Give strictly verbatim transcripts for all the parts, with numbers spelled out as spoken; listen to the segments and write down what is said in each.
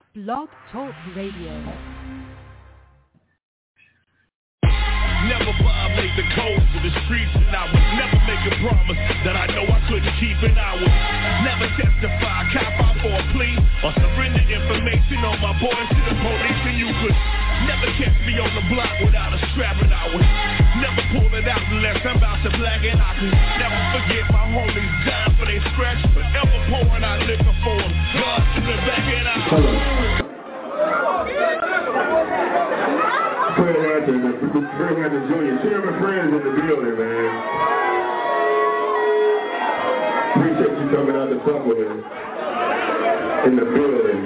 Blog Talk Radio. Never violate the codes of the streets, and I would never make a promise that I know I couldn't keep, and I would never testify, cop out for a plea, or surrender information on my boys to the police, and you could never catch me on the block without a strap, and I would never pull it out unless I'm about to black, and I could never forget my homies dying for their scratch, forever pouring out liquor for them, God in the back, and I Fred Hampton, Fred Hampton Junior Chairman Friends in the building, man. Appreciate you coming out to fuck with us in the building.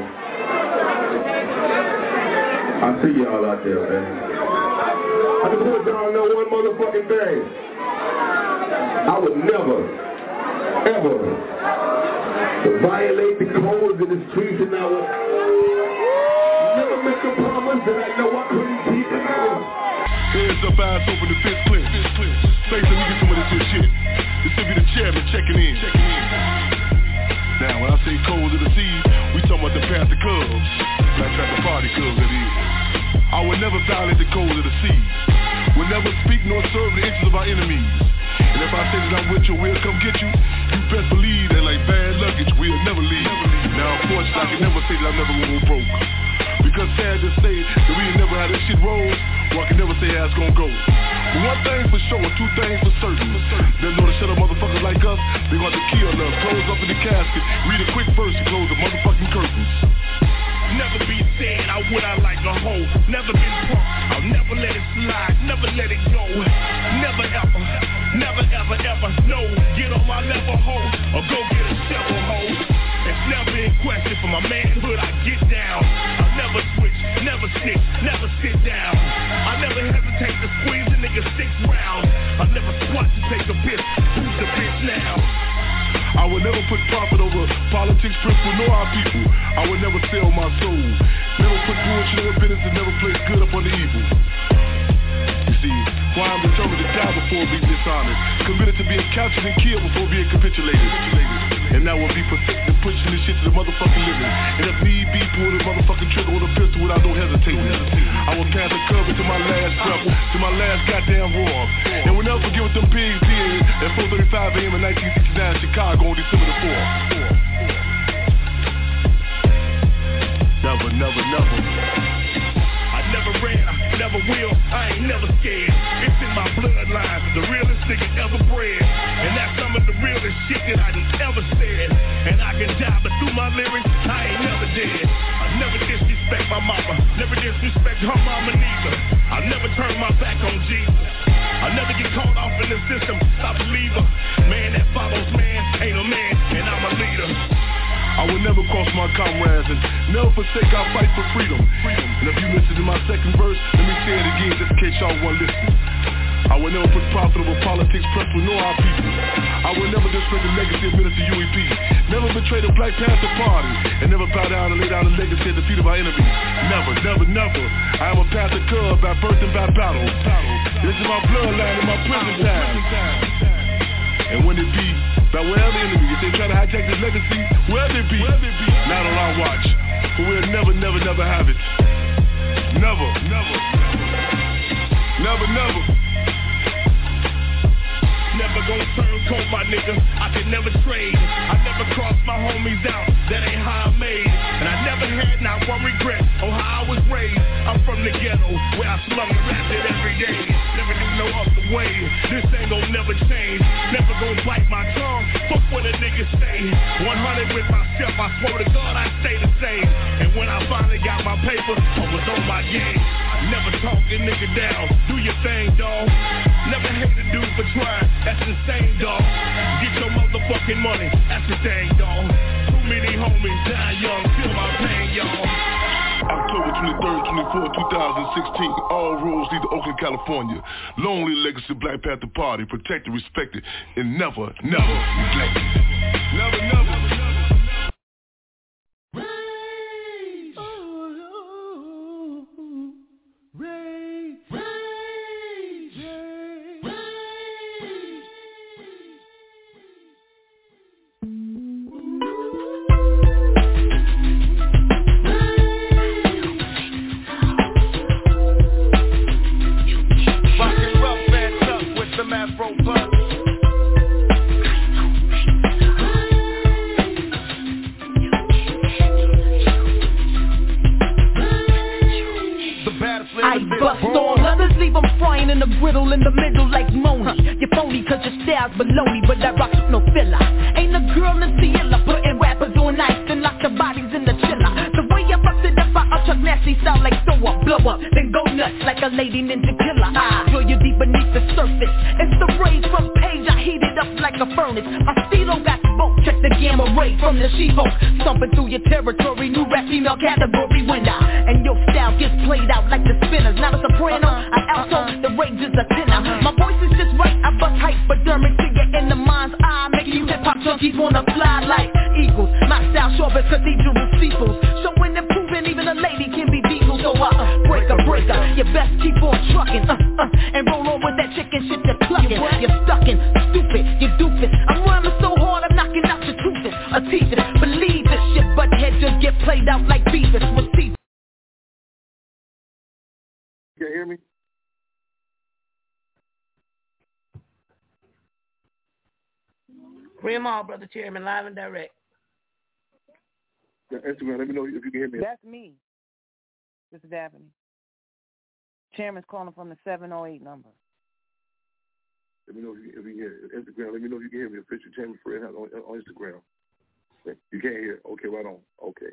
I see y'all out there, man. I just want y'all to know one motherfucking thing. I would never, ever violate the codes of the streets, and I would never make a promise that I know I couldn't keep it out. Hands up, eyes open, the fist clear. Say let me get some of this here shit. This should be the chairman checking in. Checking in. Now, when I say codes of the seas, we talking about the Panther Cubs. Black Panther Party Cubs, that is. I would never violate the codes of the seas. Will never speak nor serve the interests of our enemies. And if I say that I'm with you, we'll come get you, you best believe that like bad luggage, we'll never leave. Now, unfortunately, I can never say that I'm never gonna go broke. Because sad to say that we ain't never had this shit roll, or I can never say how it's gonna go. But one thing for sure, two things for certain. There's no to shut up motherfuckers like us, they gonna have to kill us, close up in the casket, read a quick verse and close the motherfucking curtains. Never be said, I would I like a hoe. Never been punk, I'll never let it slide, never let it go. Never ever, never ever ever, no. Get on my level, hoe, or go get a shovel, hoe. It's never in question for my manhood, I get down. I'll never switch, never snitch, never sit down. I never hesitate to squeeze a nigga six rounds. I never squat to take a piss, who's the bitch now? I would never put profit over politics, principle, nor our people. I would never sell my soul. Never put bullshit over business and never place good up on the evil. You see, why I'm determined to die before being dishonest, committed to being captured and killed before being capitulated. And that would be perfected, pushing this shit to the motherfucking living. And if need be, pull the motherfucking trigger on a pistol without no hesitating. I will pass the cover to my last breath, to my last goddamn roar. And we'll never forget what them pigs did at four thirty-five a.m. in nineteen sixty-nine in Chicago on December the fourth. Never, never, never. I never ran, I never will, I ain't never scared. It's in my bloodline, the realest nigga ever bred. And that's some of the realest shit that I done ever said. And I can die, but through my lyrics, I ain't never dead. I never disrespect my mama, never disrespect her mama neither. I never turn my back on Jesus. I never get caught off in the system, I believe her. Man that follows man, ain't a man, and I'm a leader. I will never cross my comrades and never forsake our fight for freedom. freedom. And if you listen to my second verse, let me say it again just in case y'all want to listen. I will never put profit over politics, principle, nor our people. I will never disrespect the legacy of Minister U E P. Never betray the Black Panther Party. And never bow down and lay down the legacy at the feet of our enemies. Never, never, never. I am a Panther Cub by birth and by battle. This is my bloodline and my prison time. And when it be, by wherever enemy, if they try to hijack this legacy, wherever it be, not on our watch. But we'll never, never, never have it. Never, never, never, never. Never gonna turn cold, my nigga, I can never trade. I never cross my homies out, that ain't how I made. And I never had not one regret on how I was raised. I'm from the ghetto, where I slum and rapped it every day. Never do no other way, this ain't gon' never change. Never gon' bite my tongue, fuck what a nigga say. one hundred with myself, I swear to God I stay the same. And when I finally got my paper, I was on my game. I never talk a nigga down, do your thing, dawg. Never hate a dude for trying, that's insane, dawg. Get your motherfucking money, that's the thing, dawg. Too many homies die young, feel my pain, y'all. October twenty-third, twenty-fourth, two thousand sixteen. All roads lead to Oakland, California. Lonely legacy Black Panther Party, protected, respected, and never, never neglected. Never, never, never. Rage! Oh, rage! Rage! Rage! bust on. Others leave them frying in the griddle in the middle like Moni. You're phony cause your style's baloney, but that rocks with no filler. Ain't a girl in Ciela putting rappers on ice and lock the bodies in the chiller. The way I bust it up, I up nasty style like throw up, blow up, then go nuts like a lady ninja killer. I drill you deep beneath the surface. It's the rays from page, I heat it up like a furnace. My stilo got smoke, check the gamma ray from the She-Hulk. Stomping through your territory, new rap female category winner. And your style gets played out like the spinners. Not a soprano, uh-huh, an alto, uh-huh. The range is a tenor. Uh-huh. My voice is just right, I bust hypodermic to get in the mind's eye, making you hip-hop junkies wanna fly like eagles. My style short as cathedral steeples, showing and proving even a lady can be diesel. So I uh, break a breaker, you best keep on trucking, uh, uh, and roll on with that chicken shit you're clucking. You're stuckin', stupid, you doofus. I'm rhyming so hard, I'm knocking out your toothless. A teacher, believe this shit, butt head just get played out like Beavis with teeth. You can hear me? Bring them all, Brother Chairman, live and direct. Yeah, Instagram, let me know if you can hear me. That's me. This is Daphne. Chairman's calling from the seven oh eight number. Let me know if you, if you can hear it. Instagram, let me know if you can hear me. Official Chairman Fred on, on Instagram. You can't hear it. Okay, right on. Okay.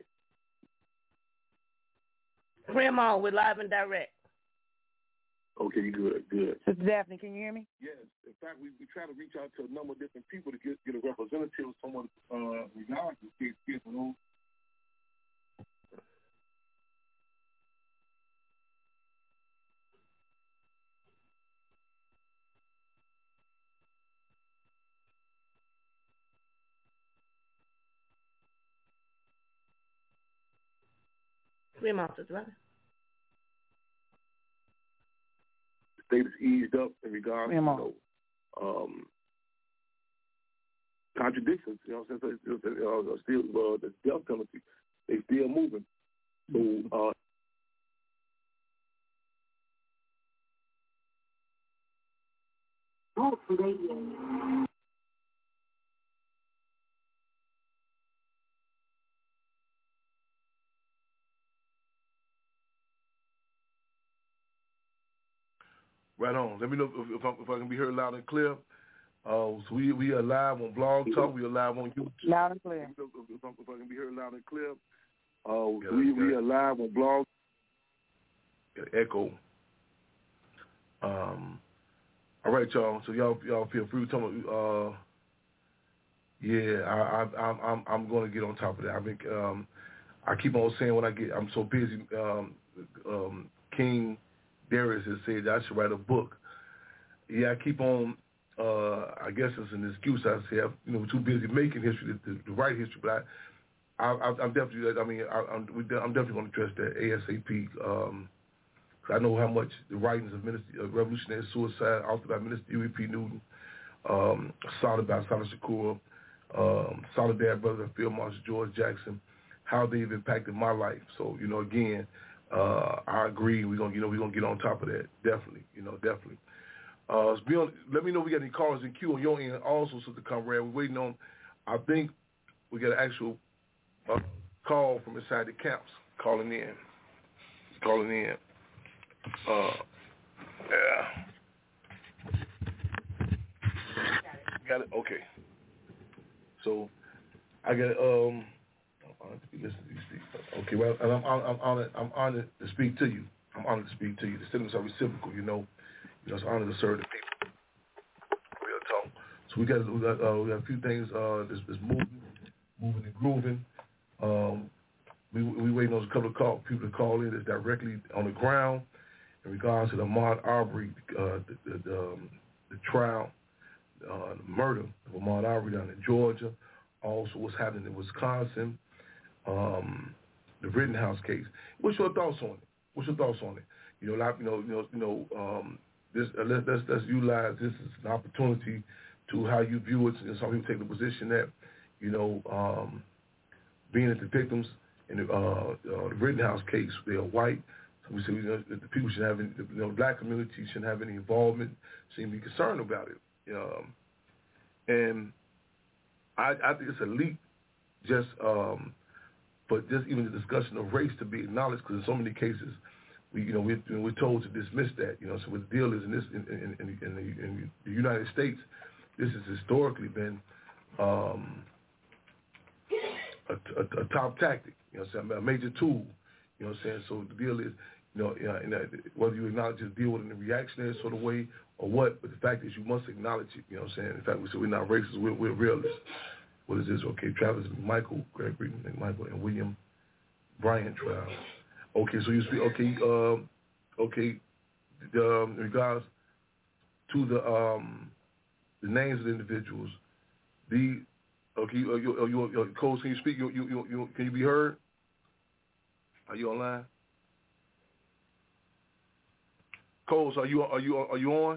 Bring them all, we're live and direct. Okay, you good, good. Sister Daphne, can you hear me? Yes. In fact, we, we try to reach out to a number of different people to get, get a representative of someone uh, regarding this case. You know. Three months, right? The state is eased up in regards to, you know, um, contradictions. You know, since it's still, uh, still uh, the death penalty, they still moving. So, uh, oh, radio. Right on. Let me know if, if, I, if I can be heard loud and clear. Uh, so we we are live on Blog Talk. We are live on YouTube. Loud and clear. If, if, if, if I can be heard loud and clear. Uh, yeah, we we are live on Blog. Echo. Um. All right, y'all. So y'all y'all feel free to tell me. Uh. Yeah, I I I'm I'm I'm going to get on top of that. I think um, I keep on saying when I get I'm so busy. Um, um, King Darius has said that I should write a book. Yeah, I keep on, uh, I guess it's an excuse I say, I'm you know, too busy making history to, to, to write history, but I, I, I'm definitely, I mean, I, I'm, I'm definitely going to address that ASAP. Um, I know how much the writings of Minister, uh, Revolutionary Suicide, authored by Minister U E P Newton, um, Solid by Solid Shakur, um, Solidarity Brothers of Field Marshal George Jackson, how they've impacted my life. So, you know, again, Uh, I agree. We're gonna, you know, we're gonna get on top of that. Definitely, you know, definitely. Uh, be on, let me know if we got any callers in queue on your end. Also, Sister Conrad, we're waiting on. I think we got an actual uh, call from inside the camps calling in. Calling in. Uh, yeah. Got it. Okay. So I got um. Okay, well, and I'm, I'm, I'm honored. I'm honored to speak to you. I'm honored to speak to you. The sentiments are reciprocal, you know. You know, it's an honor to serve the people. Real talk. So we got, we got, uh, we got a few things uh, that's, that's moving, moving and grooving. Um, we we waiting on a couple of call, people to call in that's directly on the ground in regards to the Ahmaud Arbery, uh, the, the, the, um, the trial, uh, the murder of Ahmaud Arbery down in Georgia. Also, what's happening in Wisconsin. Um, the Rittenhouse case. What's your thoughts on it? What's your thoughts on it? You know, like, you know, you know, you know. Um, this uh, let's, let's let's utilize this as an opportunity to how you view it. And some people take the position that, you know, um, being that the victims in the, uh, uh, the Rittenhouse case, they are white. So we say, you know, that the people should have, any, you know, the black community shouldn't have any involvement, shouldn't be concerned about it. Um, and I, I think it's a leap, just. Um, But just even the discussion of race to be acknowledged, because in so many cases, we, you know, we, we're told to dismiss that. You know, so what the deal is in this, in, in, in, in, the, in the United States, this has historically been um, a, a, a top tactic. You know, what I'm saying, a major tool. You know, what I'm saying. So the deal is, you know, uh, in that, whether you acknowledge just deal with it in a reactionary sort of way or what, but the fact is you must acknowledge it. You know, what I'm saying. In fact, we say we're not racist, we're, we're realists. What is this? Okay, Travis McMichael, Gregory McMichael, and William Bryan trial. Okay, so you speak. Okay, um, okay. Um, in regards to the um, the names of the individuals, the okay, you, you, you, you, Coles, can you speak? You, you, you, you, can you be heard? Are you online? Coles, are you are you are you on?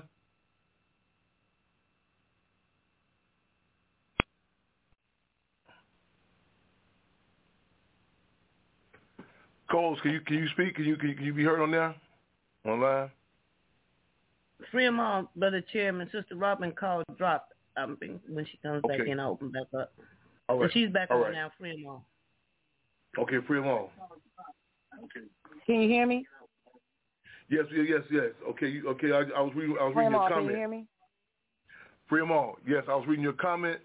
Coles, can you can you speak? Can you can you, can you be heard on there? Online? Free them all, Brother Chairman. Sister Robin called dropped um, when she comes Okay. back in, I'll open back up. All right. So she's back all on right. now. Free them all. Okay, free them all. Okay. Can you hear me? Yes, yes, yes. Okay, you, okay. I, I was reading. I was Free reading them your all. comment. Can you hear me? Free them all. Yes, I was reading your comment.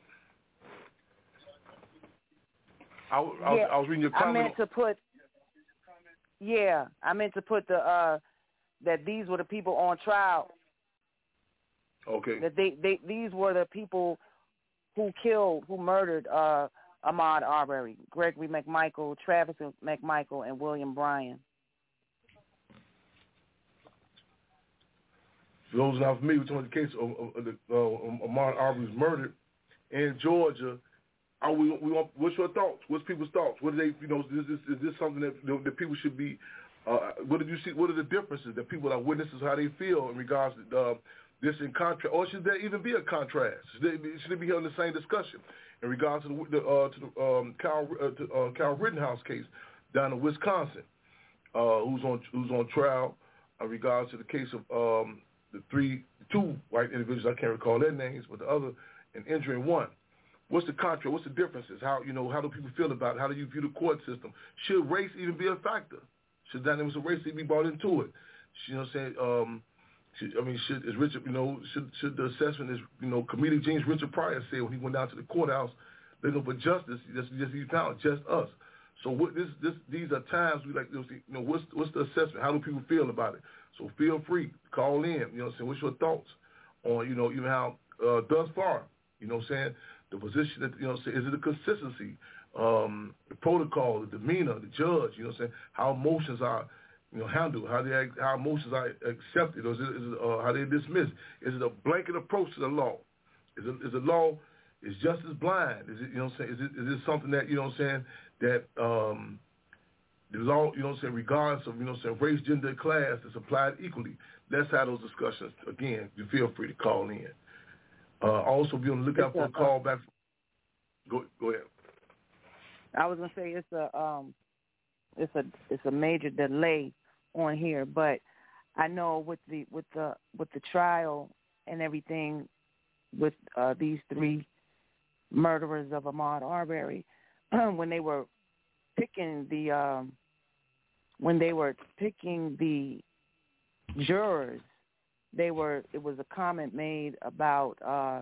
I, I, yeah, was, I was reading your comment. I meant to put. Yeah, I meant to put the uh, that these were the people on trial. Okay. That they, they these were the people who killed, who murdered uh, Ahmaud Arbery, Gregory McMichael, Travis McMichael, and William Bryan. For those not familiar, we're talking about the case of, of, of the, uh, Ahmaud Arbery's murder in Georgia. Are we, we want, what's your thoughts? What's people's thoughts? What do they, you know, is this, is this something that, that people should be, uh, what did you see, what are the differences that people are witnesses, how they feel in regards to uh, this in contrast, or should there even be a contrast? Should they, should they be having the same discussion in regards to the, uh, to the um, Kyle, uh, to, uh, Kyle Rittenhouse case down in Wisconsin, uh, who's on who's on trial in regards to the case of um, the three, two white individuals, I can't recall their names, but the other, and injuring one. What's the contrast? What's the differences? How, you know, how do people feel about it? How do you view the court system? Should race even be a factor? Should dynamics of race even be brought into it? You know what I'm saying? Um, should, I mean, should, is Richard, you know, should should the assessment is, you know, comedic genius Richard Pryor said when he went down to the courthouse looking for justice, just, just he found just us. So what this this these are times we like, you know, what's what's the assessment? How do people feel about it? So feel free to call in. You know what I'm saying? What's your thoughts on, you know, even how uh, thus far, you know what I'm saying? The position that, you know, is it a consistency, um, the protocol, the demeanor, the judge, you know what I'm saying, how emotions are, you know, handled, how they, how emotions are accepted, or is it, is it uh, how they dismissed? Is it a blanket approach to the law? Is it, is the law, is justice blind? Is it, you know what I'm saying, is it, is it something that, you know what I'm saying, that um, the law, you know what I'm saying, regardless of, you know what I'm saying, race, gender, class, is applied equally? Let's have those discussions. Again, you feel free to call in. Uh, also, be on the lookout for a call back. Go, go ahead. I was gonna say it's a um, it's a it's a major delay on here, but I know with the with the with the trial and everything with uh, these three murderers of Ahmaud Arbery, when they were picking the um, when they were picking the jurors. They were. It was a comment made about uh,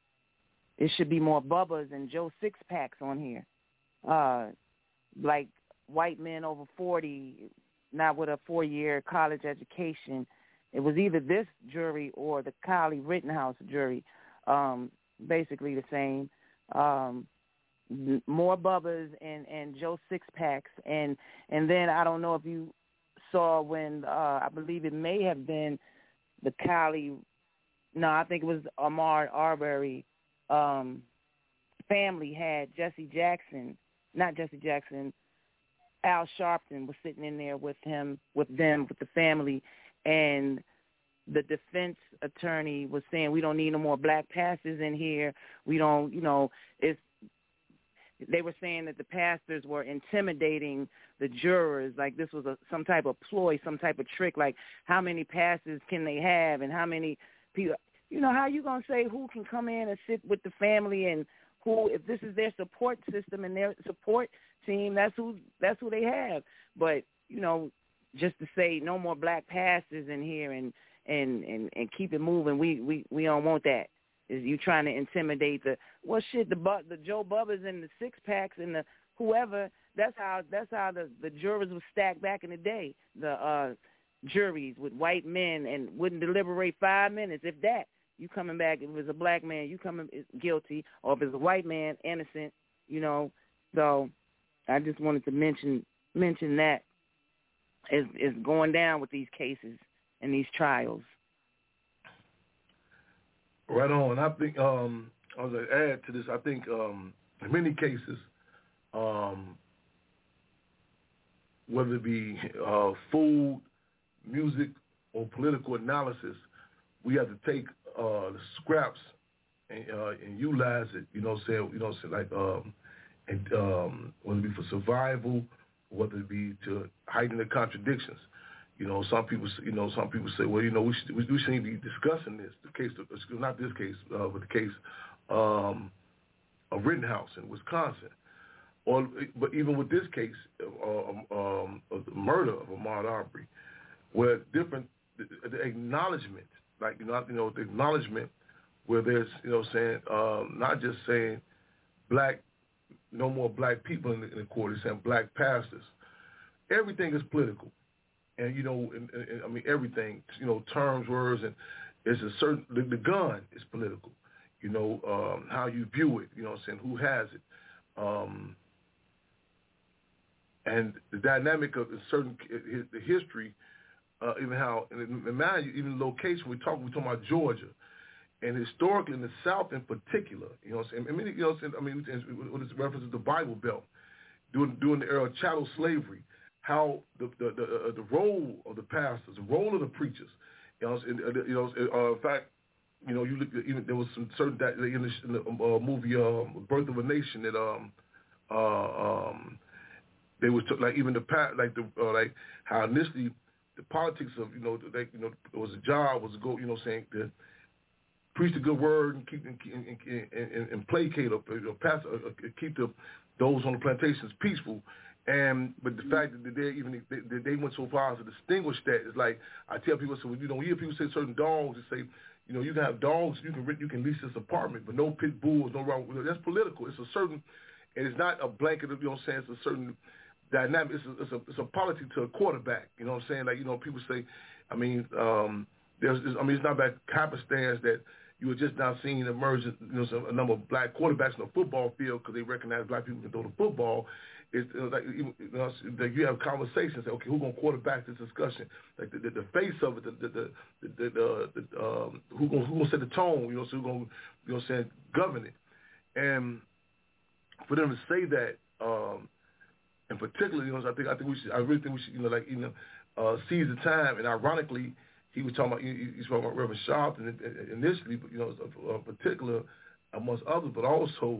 it should be more Bubbas and Joe Six Packs on here, uh, like white men over forty, not with a four-year college education. It was either this jury or the Kyle Rittenhouse jury, um, basically the same. Um, more Bubbas and, and Joe Six Packs, and and then I don't know if you saw when uh, I believe it may have been. The Kyle, no, I think it was Ahmaud Arbery um, family had Jesse Jackson, not Jesse Jackson, Al Sharpton was sitting in there with him, with them, with the family, and the defense attorney was saying, we don't need no more black pastors in here. We don't, you know, it's, they were saying that the pastors were intimidating the jurors, like this was a, some type of ploy, some type of trick, like how many pastors can they have and how many people, you know, how you going to say who can come in and sit with the family and who, if this is their support system and their support team, that's who, that's who they have. But, you know, just to say no more black pastors in here and and, and, and keep it moving. We, we, we don't want that. Is you trying to intimidate the well shit the the Joe Bubbas and the six packs and the whoever. That's how that's how the, the jurors were stacked back in the day. The uh, juries with white men and wouldn't deliberate five minutes, if that. You coming back, if it was a black man, you coming guilty, or if it's a white man, innocent, you know. So I just wanted to mention mention that is is going down with these cases and these trials. Right on. I think um, I was going to add to this. I think um, in many cases, um, whether it be uh, food, music, or political analysis, we have to take uh, the scraps and, uh, and utilize it. You know, what I'm saying, you know, what I'm saying, like, um, and um, whether it be for survival, whether it be to heighten the contradictions. You know, some people, you know, some people say, well, you know, we should, we shouldn't be discussing this. The case, not this case, uh, but the case um, of Rittenhouse in Wisconsin. Or, but even with this case, uh, um, of the murder of Ahmaud Arbery, where different the, the acknowledgement, like you know, you know, the acknowledgement where there's, you know, saying um, not just saying black, no more black people in the, in the court, it's saying black pastors. Everything is political. And, you know, and, and, I mean, everything, you know, terms, words, and it's a certain, the, the gun is political, you know, um, how you view it, you know what I'm saying, who has it. Um, and the dynamic of a certain, the history, uh, even how, and mind you, even the location, we talk, we're talking about Georgia. And historically, in the South in particular, you know what I'm saying, I mean, you know what I'm saying, I mean, with this reference to the Bible Belt, during, during the era of chattel slavery, how the the the, uh, the role of the pastors, the role of the preachers, you know, in, you know, uh, in fact, you know, you look at, even there was some certain that in the, in the uh, movie uh, Birth of a Nation that um uh, um they was t- like even the like the uh, like how initially the politics of you know they, you know it was a job was to go you know saying to preach the good word and keep and and, and, and, and placate or, or pass uh, keep the those on the plantations peaceful. And but the fact that they even they, they went so far as to distinguish that is like I tell people, so you know, you hear people say certain dogs, they say, you know, you can have dogs, you can you can lease this apartment, but no pit bulls, no wrong. That's political. It's a certain, and it's not a blanket of, you know what I'm saying. It's a certain dynamic. It's a it's a, it's a politics to a quarterback. You know what I'm saying? Like you know, people say, I mean, um, there's, I mean, it's not by happenstance that you were just now seeing emerge, you know, some, a number of black quarterbacks on the football field because they recognize black people can throw the football. It's like you know, that you have conversations. Okay, who's gonna quarterback this discussion? Like the, the, the face of it, the the the, the, the, the um, who gonna who gonna set the tone? You know, so who gonna you know saying govern it? And for them to say that, um, in particular, you know, I think I think we should. I really think we should. You know, like you know, uh, seize the time. And ironically, he was talking about he, he's talking about Reverend Sharpton initially, but you know, in particular amongst others, but also.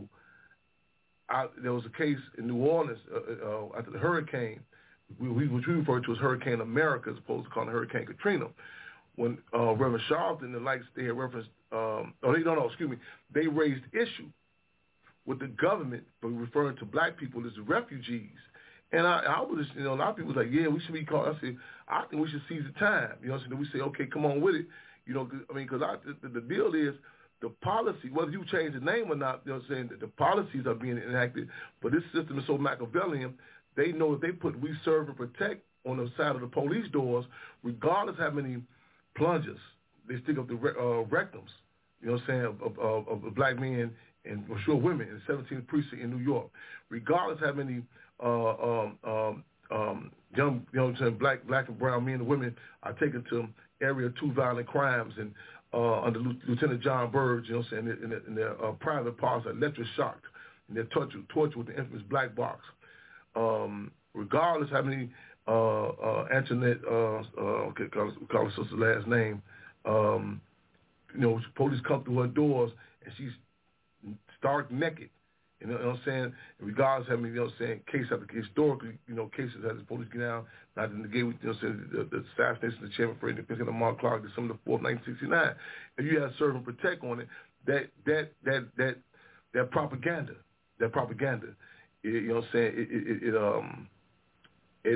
I, there was a case in New Orleans uh, uh, after the hurricane, we, we, which we refer to as Hurricane America as opposed to calling it Hurricane Katrina, when uh, Reverend Sharpton and the likes, they had referenced, um, oh, they, no, no, excuse me, they raised issue with the government for referring to black people as refugees. And I, I was just, you know, a lot of people was like, yeah, we should be called. I said, I think we should seize the time. You know what I'm saying? We say, okay, come on with it. You know, I mean, because the, the deal is, the policy, whether you change the name or not, you know what I'm saying, the, the policies are being enacted, but this system is so Machiavellian, they know if they put we serve and protect on the side of the police doors, regardless how many plungers they stick up the uh, rectums, you know what I'm saying, of, of, of, of black men and for sure women in the seventeenth precinct in New York, regardless how many uh, um, um, um, young, you know what I'm saying, black, black and brown men and women are taken to area two violent crimes and Uh, under Lieutenant John Burge, you know what I'm saying, in their, in their uh, private parts are electroshocked, and they're tortured, tortured with the infamous black box. Um, regardless how many, uh, uh, Antoinette, uh, uh, okay, call, call her sister's last name, um, you know, police come through her doors, and she's stark naked. You know what I'm saying? Regardless how many, you know what I'm saying, case after case, historically, you know, cases had the police get down, not in the game, you know what I'm saying, the, the assassination of the chairman for the President Mark Clark, December the fourth, nineteen sixty-nine. If you had serve and protect on it, that that that that that propaganda, that propaganda, it, you know what I'm saying, it, it, it um it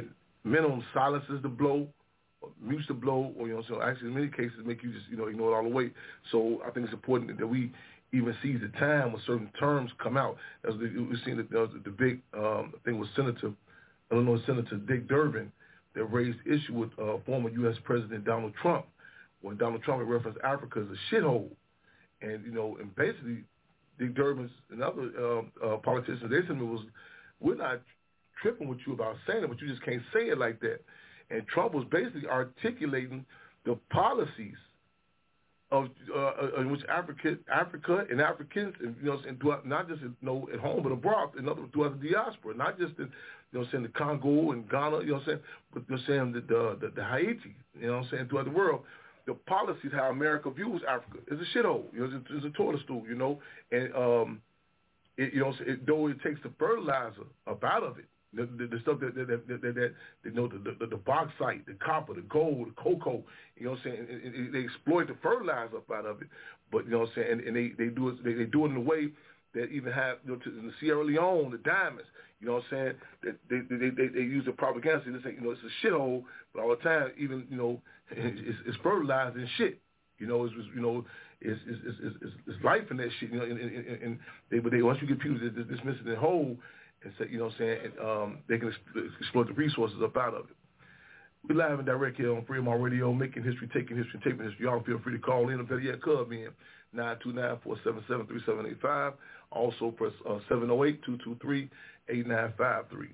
minimum silences the blow, or mutes the blow, or, you know, so actually in many cases make you just, you know, ignore it all the way. So I think it's important that we even seize the time when certain terms come out. As we've seen that there was the big um, thing with Senator, Illinois Senator Dick Durbin, that raised issue with uh, former U S President Donald Trump, when Donald Trump had referenced Africa as a shithole. And, you know, and basically Dick Durbin and other uh, uh, politicians, they said it was, we're not tripping with you about saying it, but you just can't say it like that. And Trump was basically articulating the policies of uh, in which Africa, Africa and Africans, and, you know, and throughout, not just you know, at home, but abroad, in other throughout the diaspora, not just in, you know, saying the Congo and Ghana, you know, what I'm saying, but they're saying the the, the the Haiti, you know, what I'm saying, throughout the world. The policies how America views Africa is a shithole. You know, it's a, it's a toilet stool, you know, and um, it, you know, it, though it takes the fertilizer up out of it, the, the, the stuff that that that, that, that you know, the, the the bauxite, the copper, the gold, the cocoa, you know, what I'm saying, and, and, and they exploit the fertilizer up out of it. But you know, what I'm saying, and, and they they do it they, they do it in a way that even have, you know, to, in the Sierra Leone, the diamonds. You know what I'm saying? That they they, they they use the propaganda. They say, you know, it's a shithole, but all the time, even, you know, it's, it's fertilized and shit. You know, it's, you know, it's it's, it's it's it's life in that shit. You know, and, and, and they but they once you get people to dismiss it in whole and say, you know what I'm saying, and, um, they can exploit the resources up out of it. We live and direct here on Freedom Radio, making history, taking history, taping history. Y'all feel free to call in or better yet, cub in nine two nine, four seven seven, three seven eight five. Also press uh, seven oh eight, two two three, eight nine five three.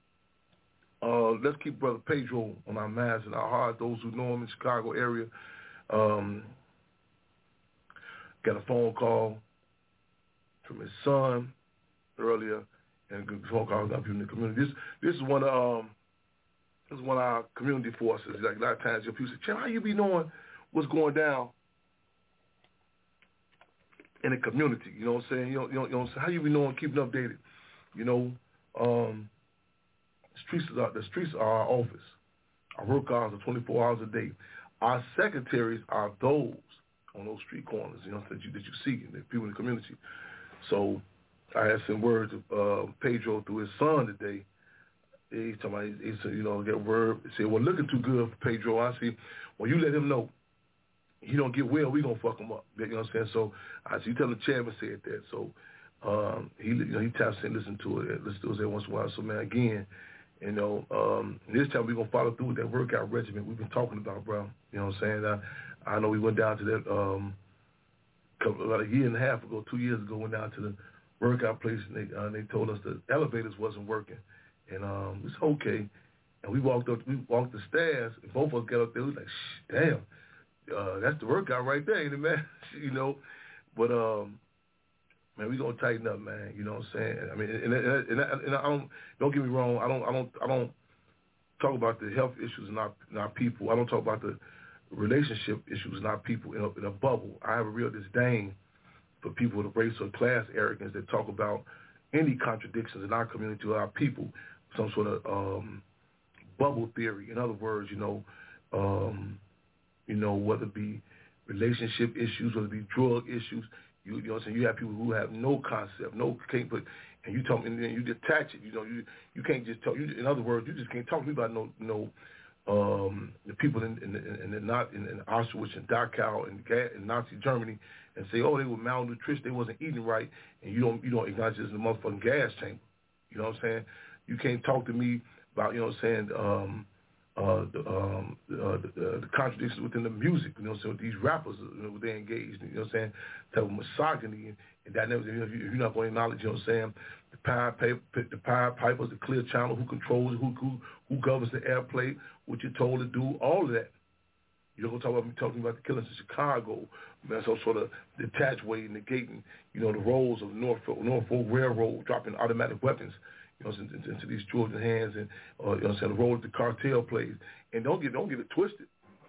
Uh, let's keep Brother Pedro on our minds and our hearts, those who know him in the Chicago area. Um, got a phone call from his son earlier, and a phone call got people in the community. This this is one of um, this is one of our community forces. Like a lot of times, your people say, "Chad, how you be knowing what's going down in the community?" You know what I'm saying? You know, you know, you know what I'm saying? How you be knowing, keeping updated? You know, um, the streets are the streets are our office. Our work hours are twenty-four hours a day. Our secretaries are those on those street corners, you know, that you that you see, the people in the community. So I had some words of uh, Pedro through his son today. He's talking about, he said, you know, get word. He said, well, looking too good for Pedro. I see, when you let him know he don't get well, we gonna fuck him up. You know what I'm saying? So I see, you tell the chairman said that. So um, he, you know, he taps in, listen to it, listen to it every once in a while. So man, again, you know, um, this time we're gonna follow through with that workout regimen we've been talking about, bro. You know what I'm saying? I, I know we went down to that um, couple, about a year and a half ago, two years ago, went down to the workout place, and they uh, they told us the elevators wasn't working, and um, it's okay. And we walked up, we walked the stairs, and both of us got up there. We was like, shh, damn. Uh, that's the workout right there, ain't it, man? You know, but um, man, we gonna tighten up, man. You know what I'm saying? I mean, and, and, and, and I don't don't get me wrong. I don't I don't I don't talk about the health issues in our in our people. I don't talk about the relationship issues in our people in a, in a bubble. I have a real disdain for people with a race or class arrogance that talk about any contradictions in our community or our people, some sort of um, bubble theory. In other words, you know. Um, You know, whether it be relationship issues, whether it be drug issues, you, you know what I'm saying? You have people who have no concept, no can't put, and you talk, and then you detach it. You know, you you can't just talk. You, in other words, you just can't talk to me about no no um, the people in in, in, in the not in, in Auschwitz and Dachau and, and Nazi Germany and say, oh, they were malnourished, they wasn't eating right, and you don't you don't acknowledge this in the motherfucking gas chamber. You know what I'm saying? You can't talk to me about, you know what I'm saying, um, uh, the, um, uh, the, uh, the contradictions within the music, you know what I'm saying, with these rappers, you know, they engaged, you know what I'm saying, type of misogyny and, and that never, you know, if you're not going to acknowledge, you know what I'm saying, the Pied Piper, the Pied Pipers, the Clear Channel, who controls, who, who who governs the airplay, what you're told to do, all of that. You're going to talk about me talking about the killings in Chicago, man, some sort of detached way, negating, you know, the roles of Norfolk, Norfolk Railroad, dropping automatic weapons, you know, into, into these children's hands, and uh, you know, what I'm saying, the role that the cartel plays. And don't get don't get it twisted.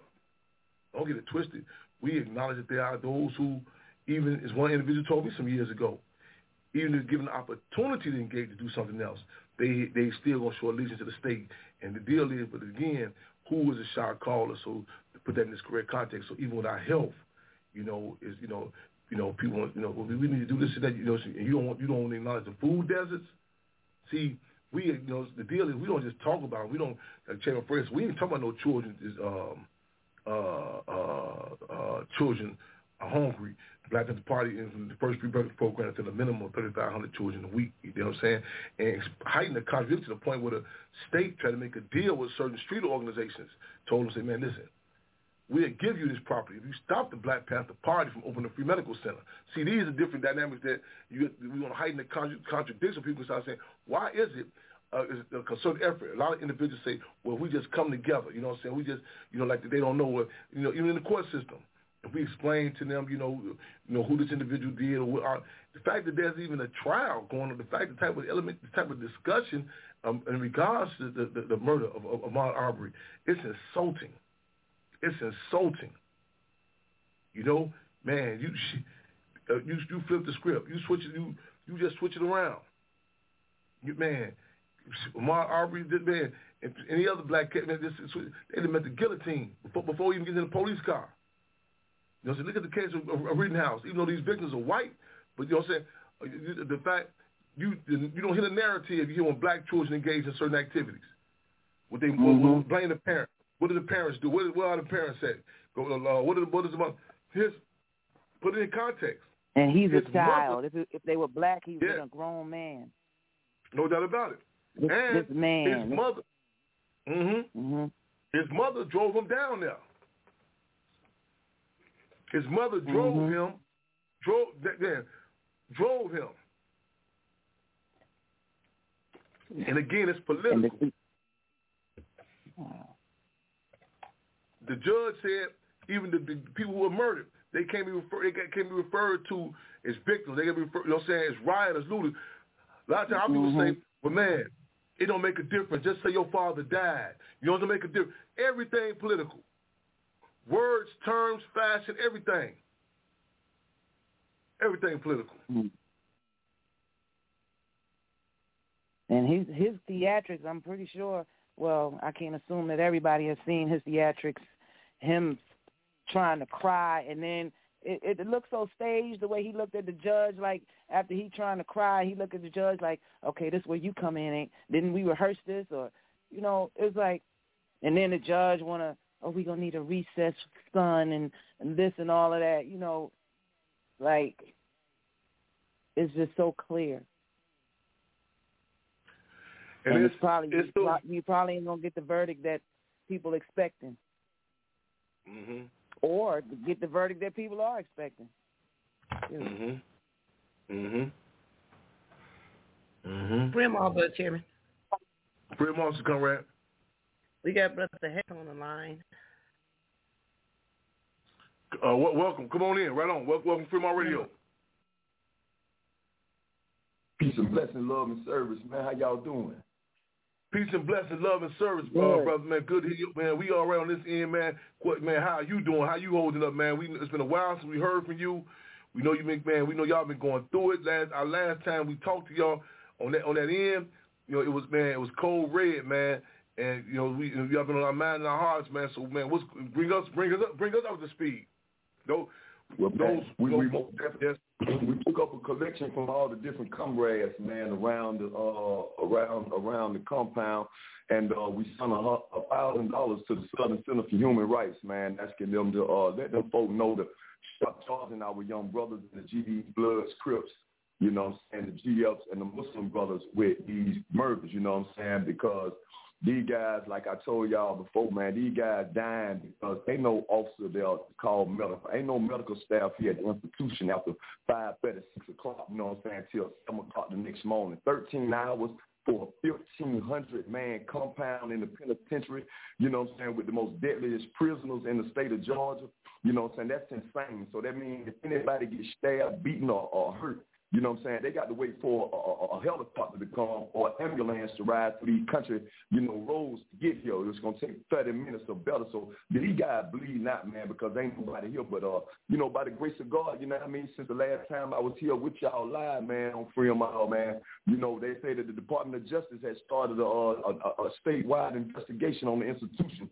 Don't get it twisted. We acknowledge that there are those who, even as one individual told me some years ago, even if given the opportunity to engage to do something else, they they still gonna show allegiance to the state. And the deal is, but again, who is a shot caller? So to put that in this correct context. So even with our health, you know, is you know, you know, people, you know, we need to do this and that. You know, and you don't want you don't want to acknowledge the food deserts. See, we, you know, the deal is we don't just talk about it. We don't, like Chairman Ferris, we ain't talking about no children, um, uh, uh, uh, children are hungry. Black Panther Party in the first pre-birth program to the minimum of thirty-five hundred children a week. You know what I'm saying? And heighten the conflict to the point where the state tried to make a deal with certain street organizations. Told them, say, man, listen, we'll give you this property if you stop the Black Panther Party from opening a free medical center. See, these are different dynamics that you, we want to heighten the con- contradiction. People start saying, why is it uh, is it a concerted effort? A lot of individuals say, well, we just come together. You know what I'm saying? We just, you know, like they don't know what, you know, even in the court system. If we explain to them, you know, you know who this individual did, or what are, the fact that there's even a trial going on, the fact, the type of element, the type of discussion um, in regards to the, the, the murder of, of Ahmaud Arbery, it's insulting. It's insulting. You know, man, you uh, you you flip the script, you switch it, you you just switch it around. You, man, Ahmaud Arbery, this man, and any other black cat, man, this, they done met the guillotine before before even getting in the police car. You know, so look at the case of, of, of Rittenhouse. Even though these victims are white, but you know what I'm saying, the fact you you don't hear the narrative you hear when black children engage in certain activities. What they mm-hmm. what, what, blame the parents. What do the parents do? What, what are the parents say? Go uh, what are the what is the mother? His put it in context. And he's his a child. Mother, if if they were black, he was yeah. a grown man. No doubt about it. This, and this man, his mother, mm-hmm, mm-hmm. his mother drove him down there. His mother drove mm-hmm. him, drove then drove him. And again, it's political. The, wow. the judge said even the, the people who were murdered, they can't be referred. They can't be referred to as victims. They can be referred, you know what I'm saying, as rioters, looters. A lot of times mm-hmm. people say, "Well, man, it don't make a difference. Just say your father died. You know, it don't make a difference." Everything political. Words, terms, fashion, everything. Everything political. And his his theatrics, I'm pretty sure, well, I can't assume that everybody has seen his theatrics, him trying to cry, and then it, it looked so staged the way he looked at the judge, like after he trying to cry, he looked at the judge like, okay, this is where you come in, ain't, didn't we rehearse this? Or, you know, it was like, and then the judge want to, oh, we going to need a recess, son, and, and this and all of that, you know, like, it's just so clear. And, and it's, it's probably, it's you, so, you probably ain't going to get the verdict that people expecting. Mm-hmm. Or get the verdict that people are expecting. Mm-hmm. Mm-hmm. Mm-hmm. Bring them all, Brother Chairman. Bring them all, Mister Conrad. We got Brother Heck on the line. Uh, w- welcome. Come on in. Right on. Welcome, welcome to Fremont Radio. Peace and blessing, love and service, man. How y'all doing? Peace and blessing, love and service, uh, brother, man. Good to hear you, man. We all right on this end, man. What, man, how you doing? How you holding up, man? We It's been a while since we heard from you. We know you been, man, we know y'all been going through it. Last Our last time we talked to y'all on that on that end, you know, it was, man, it was cold red, man. And, you know, we y'all been on our mind and our hearts, man. So, man, what's, bring us bring us up, bring us up to speed. Those, well, man, those, we, those, we, yes. we took up a collection from all the different comrades, man, around the uh, around around the compound, and uh, we sent a, a thousand dollars to the Southern Center for Human Rights, man, asking them to uh, let them folk know to stop charging our young brothers in the G D Bloods, Crips, you know, and the G Fs and the Muslim brothers with these murders, you know what I'm saying, because these guys, like I told y'all before, man, these guys dying because ain't no officer there called medical. Ain't no medical staff here at the institution after five thirty, six o'clock, you know what I'm saying, till seven o'clock the next morning. thirteen hours for a fifteen hundred man compound in the penitentiary, you know what I'm saying, with the most deadliest prisoners in the state of Georgia. You know what I'm saying? That's insane. So that means if anybody gets stabbed, beaten, or, or hurt, you know what I'm saying, they got to wait for a, a, a helicopter to come or an ambulance to ride through these country, you know, roads to get here. It's going to take thirty minutes or better. So these guys bleed out, man, because ain't nobody here. But, uh, you know, by the grace of God, you know what I mean, since the last time I was here with y'all live, man, on Fremont, man, you know, they say that the Department of Justice has started a, a, a statewide investigation on the institution.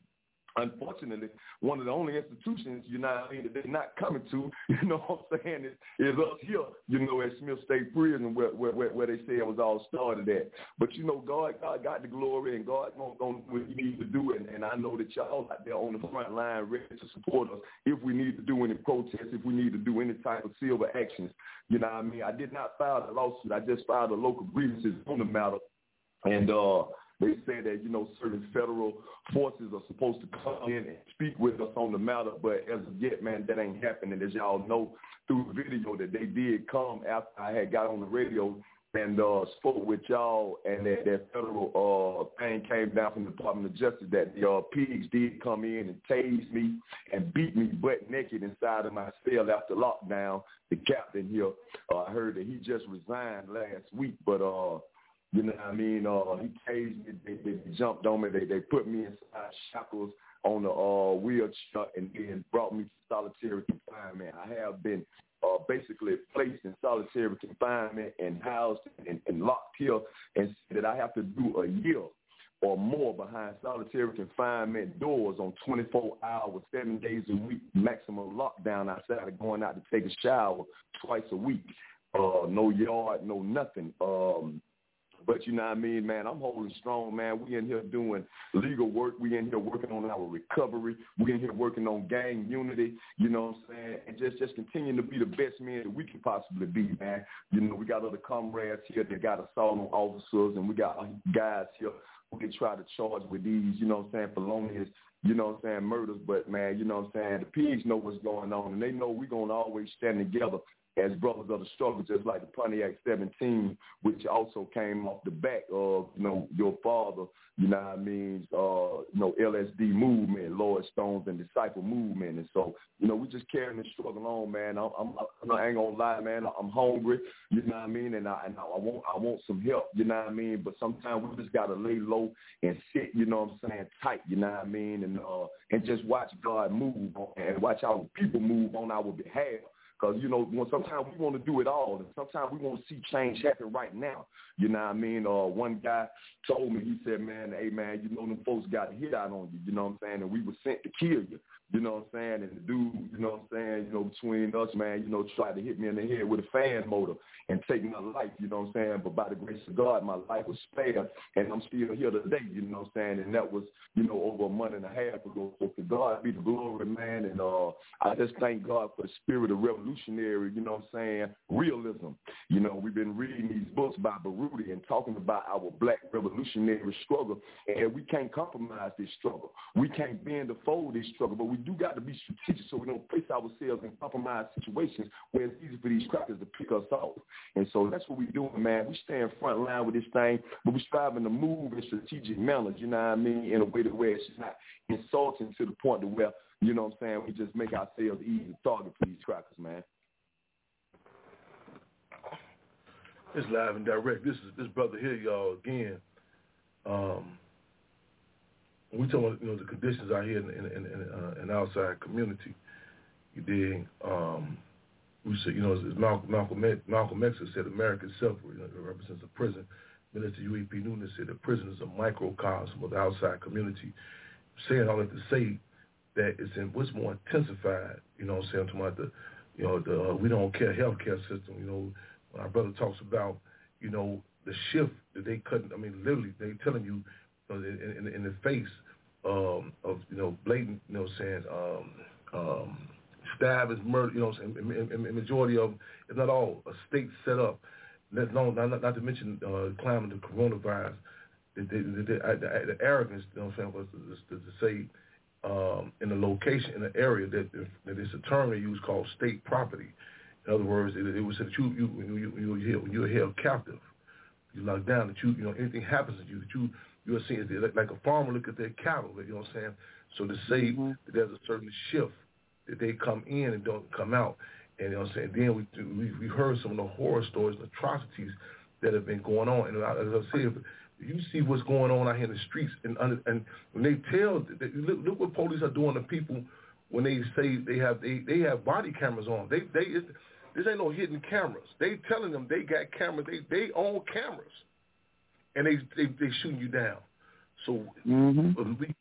unfortunately, one of the only institutions, you know what I mean, that they're not coming to, you know what I'm saying, is, is us here, you know, at Smith State Prison where where, where, where they say it was all started at. But, you know, God, God got the glory, and God going to do what he needs to do, and, and I know that y'all out there on the front line ready to support us if we need to do any protests, if we need to do any type of civil actions. You know what I mean? I did not file a lawsuit. I just filed a local grievances on the matter, and uh they say that, you know, certain federal forces are supposed to come in and speak with us on the matter, but as of yet, man, that ain't happening. As y'all know through the video that they did come after I had got on the radio and uh, spoke with y'all, and that, that federal uh, thing came down from the Department of Justice that the uh, pigs did come in and tase me and beat me butt naked inside of my cell after lockdown. The captain here, uh, I heard that he just resigned last week, but uh, you know what I mean? Uh, he tased me. They, they jumped on me. They they put me inside shackles on the uh, wheelchair and then brought me to solitary confinement. I have been uh, basically placed in solitary confinement and housed and, and locked here, and said that I have to do a year or more behind solitary confinement doors on twenty-four hours, seven days a week, maximum lockdown outside of going out to take a shower twice a week. Uh, no yard, no nothing. Um, But you know what I mean, man, I'm holding strong, man. We in here doing legal work. We in here working on our recovery. We in here working on gang unity, you know what I'm saying, and just, just continuing to be the best men that we can possibly be, man. You know, we got other comrades here that got assault on officers, and we got guys here who can try to charge with these, you know what I'm saying, felonious, you know what I'm saying, murders. But, man, you know what I'm saying, the pigs know what's going on, and they know we're going to always stand together as brothers of the struggle, just like the Pontiac seventeen, which also came off the back of, you know, your father, you know what I mean, uh, you know, L S D movement, Lloyd Stones and Disciple movement. And so, you know, we just carrying this struggle on, man. I'm, I'm, I ain't gonna lie, man. I'm hungry, you know what I mean, and I, and I want, I want some help, you know what I mean. But sometimes we just gotta lay low and sit, you know what I'm saying, tight, you know what I mean, and uh, and just watch God move on, and watch our people move on our behalf. Because, you know, when sometimes we want to do it all, and sometimes we want to see change happen right now. You know what I mean? Uh, one guy told me, he said, man, hey, man, you know, them folks got a hit out on you, you know what I'm saying, and we were sent to kill you. You know what I'm saying? And the dude, you know what I'm saying, you know, between us, man, you know, tried to hit me in the head with a fan motor and take my life, you know what I'm saying? But by the grace of God, my life was spared, and I'm still here today, you know what I'm saying? And that was, you know, over a month and a half ago. So to God be the glory, man. And uh, I just thank God for the spirit of revolutionary, you know what I'm saying, realism. You know, we've been reading these books by Baruti and talking about our black revolutionary struggle, and we can't compromise this struggle. We can't bend or fold this struggle, but we do got to be strategic so we don't place ourselves in compromised situations where it's easy for these crackers to pick us off. And so that's what we're doing, man. We stay in front line with this thing, but we're striving to move in strategic manners, you know what I mean, in a way to where it's not insulting to the point to where, you know what I'm saying, we just make ourselves easy target for these crackers, man. It's live and direct. This is this brother here, y'all, again. Um, we talk about, you know, the conditions out here in in in, in, uh, in outside community. You dig? Um, we said, you know, as Malcolm Malcolm X, Malcolm X said, America itself, you know, it represents a prison. Minister U E P Nunes said that prison is a microcosm of the outside community. Saying all that to say that it's in what's more intensified. You know, what I'm saying, talking about the, you know, the uh, we don't care healthcare system. You know, when our brother talks about, you know, the shift that they couldn't. I mean, literally, they telling you, you know, in, in, in the face um, of, you know, blatant, you know, saying um, um, stabbings, murder. You know, in, in, in majority of, if not all, a state set up. Not, not, not to mention uh, climbing the coronavirus. The, the, the, the, the arrogance, you know what I'm saying, was to, to, to say um, in the location, in the area, that, that it's a term they use called state property. In other words, it, it was that you, you, you, you, you, you're held captive. You're locked down, that you, you know, anything happens to you, that you, you're seen as like a farmer look at their cattle, you know what I'm saying? So to say mm-hmm. that there's a certain shift, that they come in and don't come out. And you know what I'm saying? Then we, we we heard some of the horror stories and atrocities that have been going on. And as I said, you see what's going on out here in the streets, and and when they tell, they, look, look what police are doing to people when they say they have they, they have body cameras on. They they it's, this ain't no hidden cameras. They telling them they got cameras. They they own cameras, and they they they shooting you down. So mm-hmm. we only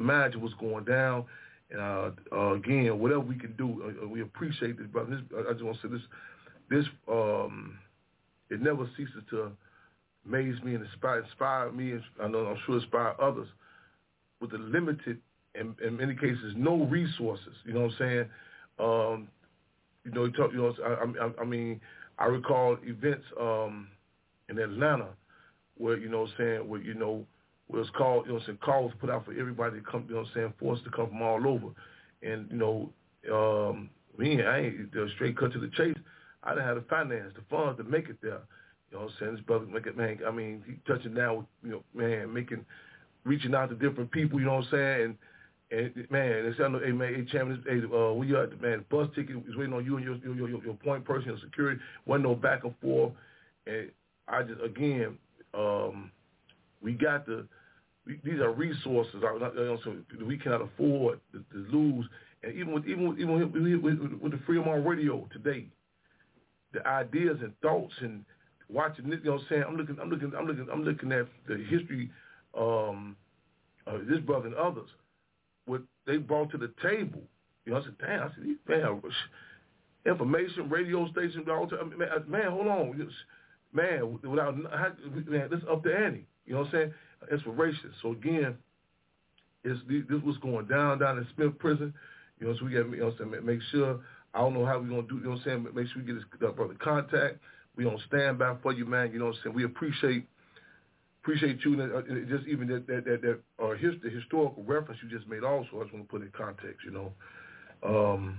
imagine what's going down. And uh, uh, again, whatever we can do, uh, we appreciate this, brother. This, I just want to say this: this um, it never ceases to amaze me and inspire, inspire me, and I know I'm sure inspire others with the limited, and in many cases, no resources. You know what I'm saying? Um, you know, you talk. You know, I, I, I mean, I recall events um, in Atlanta where you know, what I'm saying, where you know. It was called, you know, some calls put out for everybody to come, you know what I'm saying, forced to come from all over. And, you know, um, me, I ain't uh, straight cut to the chase. I didn't have the finance, the funds to make it there. You know what I'm saying? This brother, make it, man, I mean, he touching down, you know, man, making, reaching out to different people, you know what I'm saying? And, and man, they said, hey, man, hey, Chairman, hey, uh, where you at? Man, the bus ticket was waiting on you and your, your, your, your point person, your security. Wasn't no back and forth. And I just, again, um, we got to, We, these are resources. You know, so we cannot afford to, to lose. And even with even with, even with, with, with the Freedom on Radio today, the ideas and thoughts and watching this, you know, what I'm saying, I'm looking, I'm looking, I'm looking, I'm looking at the history um, of this brother and others, what they brought to the table. You know, I said, damn, I said, man, information, radio station, all time, man, man, hold on, man, without, man, this up the ante. You know what I'm saying? Inspiration. So again, it's, this was going down down in Smith Prison. You know, so we got, you know what I'm saying, make sure, I don't know how we're going to do, you know what I'm saying, make sure we get his uh, brother contact. We don't stand by for you, man. You know what I'm saying? We appreciate appreciate you. And uh, just even that, that, that, that uh, his, the historical reference you just made also, I just want to put in context, you know. Um,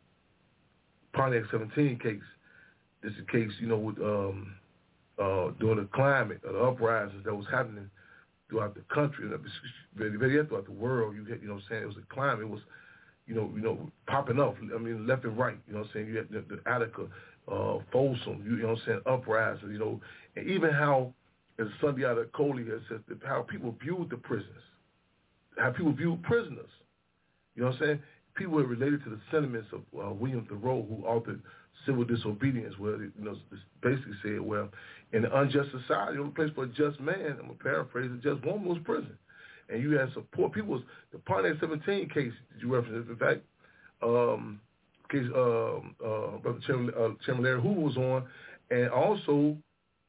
Pontiac seventeen case, this is a case, you know, with um, uh, during the climate, uh, the uprisings that was happening throughout the country, and very, very throughout the world. You had, you know what I'm saying, it was a climate. It was, you know, you know, popping up. I mean, left and right. You know what I'm saying? You had the, the Attica, uh, Folsom, you, you know what I'm saying, uprising, you know, and even how, as Sundiata Kohli has said, how people viewed the prisoners, how people viewed prisoners. You know what I'm saying? People were related to the sentiments of uh, William Thoreau, who authored Civil Disobedience, where, you know, basically said, well, in an unjust society, the only place for a just man, I'm going to paraphrase, a just woman was prison. And you had support. People was, the Pontiac seventeen case, did you reference it? In fact, um, case, um, uh, Brother Chairman, uh, Chairman Larry Hoover was on, and also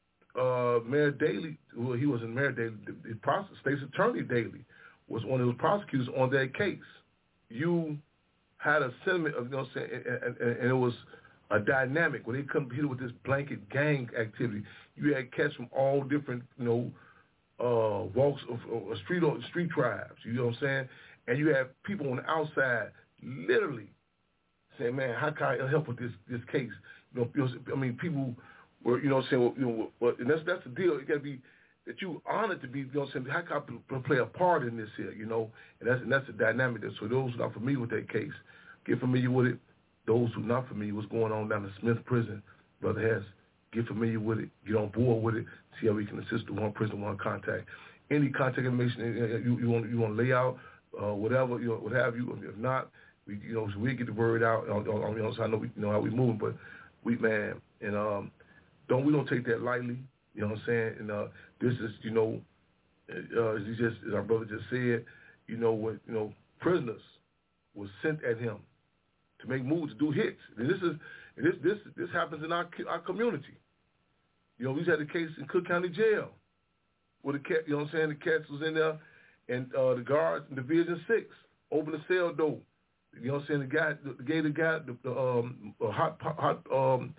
uh, Mayor Daley, well, he wasn't Mayor Daley, the, the process, State's Attorney Daley was one of those prosecutors on that case. You had a sentiment of, you know what I'm saying, and, and, and it was a dynamic. When they come here with this blanket gang activity, you had cats from all different, you know, uh, walks of, of street street tribes. You know what I'm saying? And you have people on the outside literally saying, "Man, how can I help with this this case?" You know, I mean, people were, you know, saying, well, you know, well, and that's that's the deal. It got to be that you honored to be, you know, what I'm saying, how can I play a part in this here? You know, and that's and that's the dynamic. There. So those who are not familiar with that case, get familiar with it. Those who are not familiar with what's going on down in Smith Prison, Brother Hess, get familiar with it, get on board with it, see how we can assist the one prison, one contact. Any contact information you, you want you want to lay out, uh, whatever, you know, what have you. If not, we you know so we get the word out. On, on, you know, so I know we you know how we move, but we man and um, don't we don't take that lightly. You know what I'm saying? And uh, this is you know, uh, as he just as our brother just said, you know when you know prisoners was sent at him to make moves, to do hits. And this is and this this this happens in our our community. You know, we had a case in Cook County Jail where the cat, you know what I'm saying, the cats was in there, and uh, the guards in Division Six opened the cell door. You know what I'm saying? The guy, the, gave the guy the, the um, hot hot um,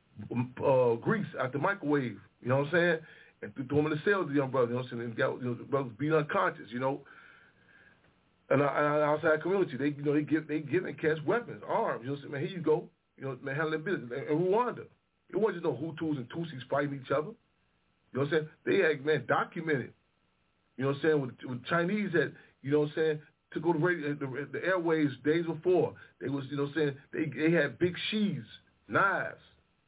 uh, grease out the microwave. You know what I'm saying? And threw him in the cell, the young brother. You know what I'm saying? And got, you know, the brother being unconscious. You know. And our outside community, they you know they give they giving cats weapons, arms. You know, what I'm saying? Man, here you go. You know, man, handle that business. In Rwanda, it wasn't no Hutus and Tutsis fighting each other. You know what I'm saying? They had man documented. You know what I'm saying? With, with Chinese that you know what I'm saying to go to radio, the, the airways days before they was you know what I'm saying they they had big sheaths, knives,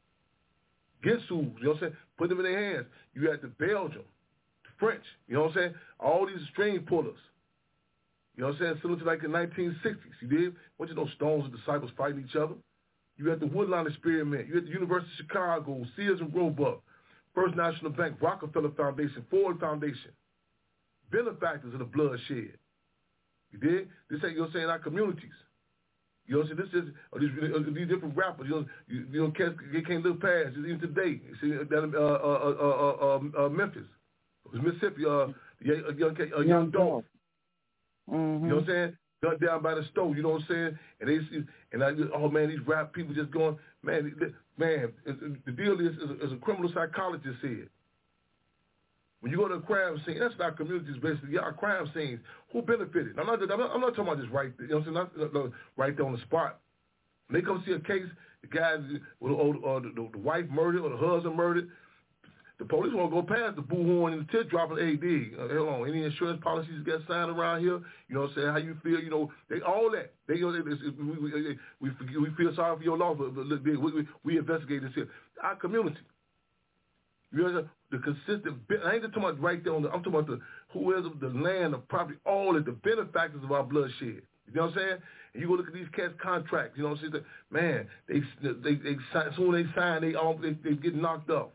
ginsu. You know what I'm saying? Put them in their hands. You had the Belgium, the French. You know what I'm saying? All these string pullers. You know what I'm saying? Similar to like the nineteen sixties, you did? Wasn't no Stones and Disciples fighting each other. You had the Woodline Experiment. You had the University of Chicago, Sears and Roebuck, First National Bank, Rockefeller Foundation, Ford Foundation, benefactors of the bloodshed. You did? This ain't, you know what I'm saying, our communities. You know what I'm saying? This is, uh, these, uh, these different rappers, you know, you, you know, cats, they can't live past, even today. You see, down in uh, uh, uh, uh, uh, Memphis, Mississippi, uh, a young, a young dog. Mm-hmm. You know what I'm saying? Gunned down by the stove, you know what I'm saying? And they see, and I just, oh man, these rap people just going, man, man, the deal is, as a criminal psychologist said, when you go to a crime scene, that's our communities basically, our crime scenes. Who benefited? I'm not, I'm not, I'm not talking about just right, you know what I'm saying? Not, not, right there on the spot. When they come see a case, the guy, or, or, or the, the wife murdered, or the husband murdered, the police won't go past the bullhorn and the tip dropping A D. Uh, hold on, any insurance policies get signed around here? You know what I'm saying? How you feel? You know, they all that. They, you know, they, they, we, we, we, we feel sorry for your loss, but look, we, we, we investigate this here. Our community. You know, the consistent, I ain't just talking about right there on the, I'm talking about the, who is the land, the property, all of the benefactors of our bloodshed. You know what I'm saying? And you go look at these cats' contracts, you know what I'm saying? Man, they, they, they, as soon as they sign, they, all, they, they get knocked off.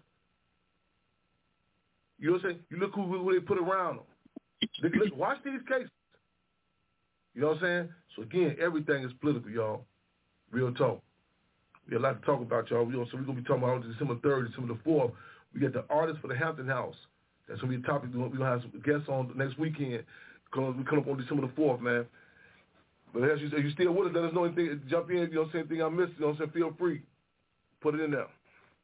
You know what I'm saying? You look who, who they put around them. Look, look, watch these cases. You know what I'm saying? So again, everything is political, y'all. Real talk. We have a lot to talk about, y'all. We, so we're going to be talking about December third, December the fourth. We got the artist for the Hampton House. That's going to be a topic. We're going to have some guests on next weekend. We come up on December the fourth, man. But as you say, you still with us, let us know anything. Jump in, you know what I'm saying, anything I missed, you know what I'm saying, feel free. Put it in there.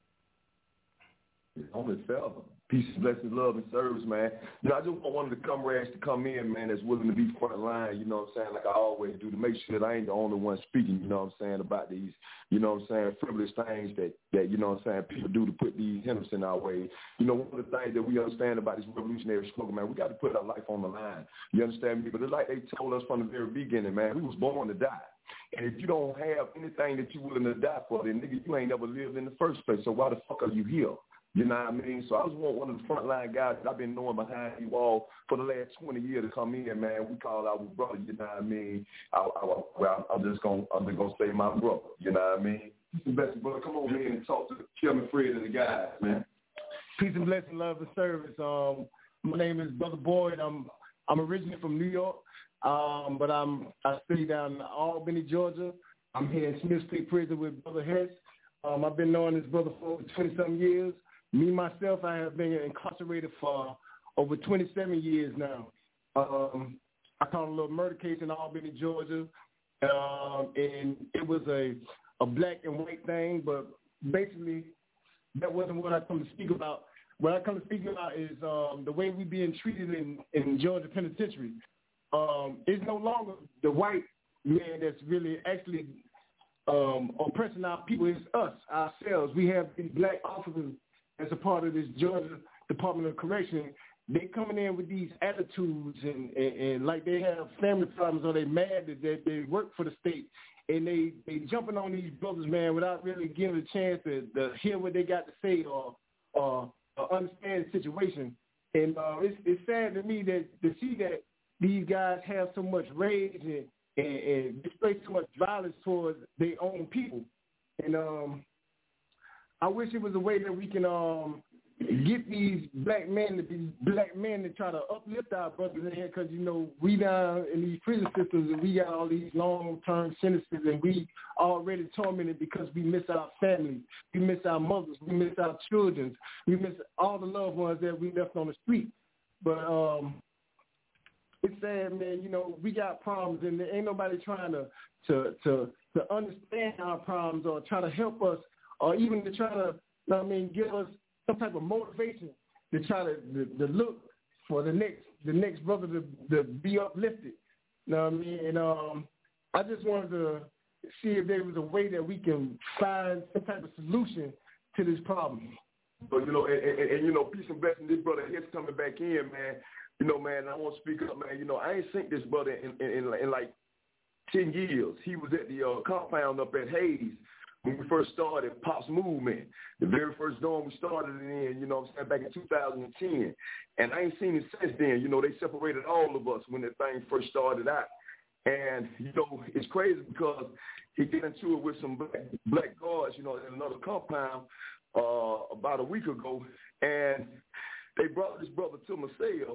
On itself. Peace, blessings, love, and service, man. You know, I just want one of the comrades to come in, man, that's willing to be front line, you know what I'm saying, like I always do, to make sure that I ain't the only one speaking, you know what I'm saying, about these, you know what I'm saying, frivolous things that, that you know what I'm saying, people do to put these hindrances in our way. You know, one of the things that we understand about this revolutionary struggle, man, we got to put our life on the line. You understand me? But it's like they told us from the very beginning, man, we was born to die. And if you don't have anything that you're willing to die for, then, nigga, you ain't never lived in the first place. So why the fuck are you here? You know what I mean? So I just want one of the frontline guys that I've been knowing behind you all for the last twenty years to come in, man. We call our brother, you know what I mean? I, I, well, I'm just going I'm just gonna say my brother, you know what I mean? Peace and blessing, brother. Come over here and talk to Chairman Fred and the guys, man. Peace and blessing, love and service. Um, my name is Brother Boyd. I'm I'm originally from New York, um, but I'm I stay down in Albany, Georgia. I'm here in Smith State Prison with Brother Hess. Um, I've been knowing this brother for twenty-something years. Me, myself, I have been incarcerated for over twenty-seven years now. Um, I caught a little murder case in Albany, Georgia, um, and it was a, a black and white thing, but basically that wasn't what I come to speak about. What I come to speak about is um, the way we're being treated in, in Georgia Penitentiary. Um, it's no longer the white man that's really actually um, oppressing our people. It's us, ourselves. We have these black officers as a part of this Georgia Department of Correction. They coming in with these attitudes and, and, and like they have family problems or they mad that they, they work for the state, and they, they jumping on these brothers, man, without really giving a chance to, to hear what they got to say or, or, or understand the situation. And uh, it's, it's sad to me that to see that these guys have so much rage and, and, and display so much violence towards their own people. And um, I wish it was a way that we can um, get these black men to be black men to try to uplift our brothers in here, because, you know, we down in these prison systems and we got all these long-term sentences and we already tormented because we miss our families, we miss our mothers, we miss our children, we miss all the loved ones that we left on the street. But um, it's sad, man, you know, we got problems and there ain't nobody trying to, to, to, to understand our problems or try to help us, or even to try to, you know what I mean, give us some type of motivation to try to, to, to look for the next the next brother to, to be uplifted. You know what I mean? And um, I just wanted to see if there was a way that we can find some type of solution to this problem. But, you know, and, and, and you know, peace and blessing, this brother Hess coming back in, man. You know, man, I want to speak up, man. You know, I ain't seen this brother in, in, in, in like ten years. He was at the uh, compound up at Hayes when we first started Pop's Movement, the very first dorm we started it in, you know what I'm saying, back in two thousand ten. And I ain't seen it since then. You know, they separated all of us when that thing first started out. And, you know, it's crazy because he got into it with some black, black guards, you know, in another compound uh, about a week ago. And they brought this brother to my cell.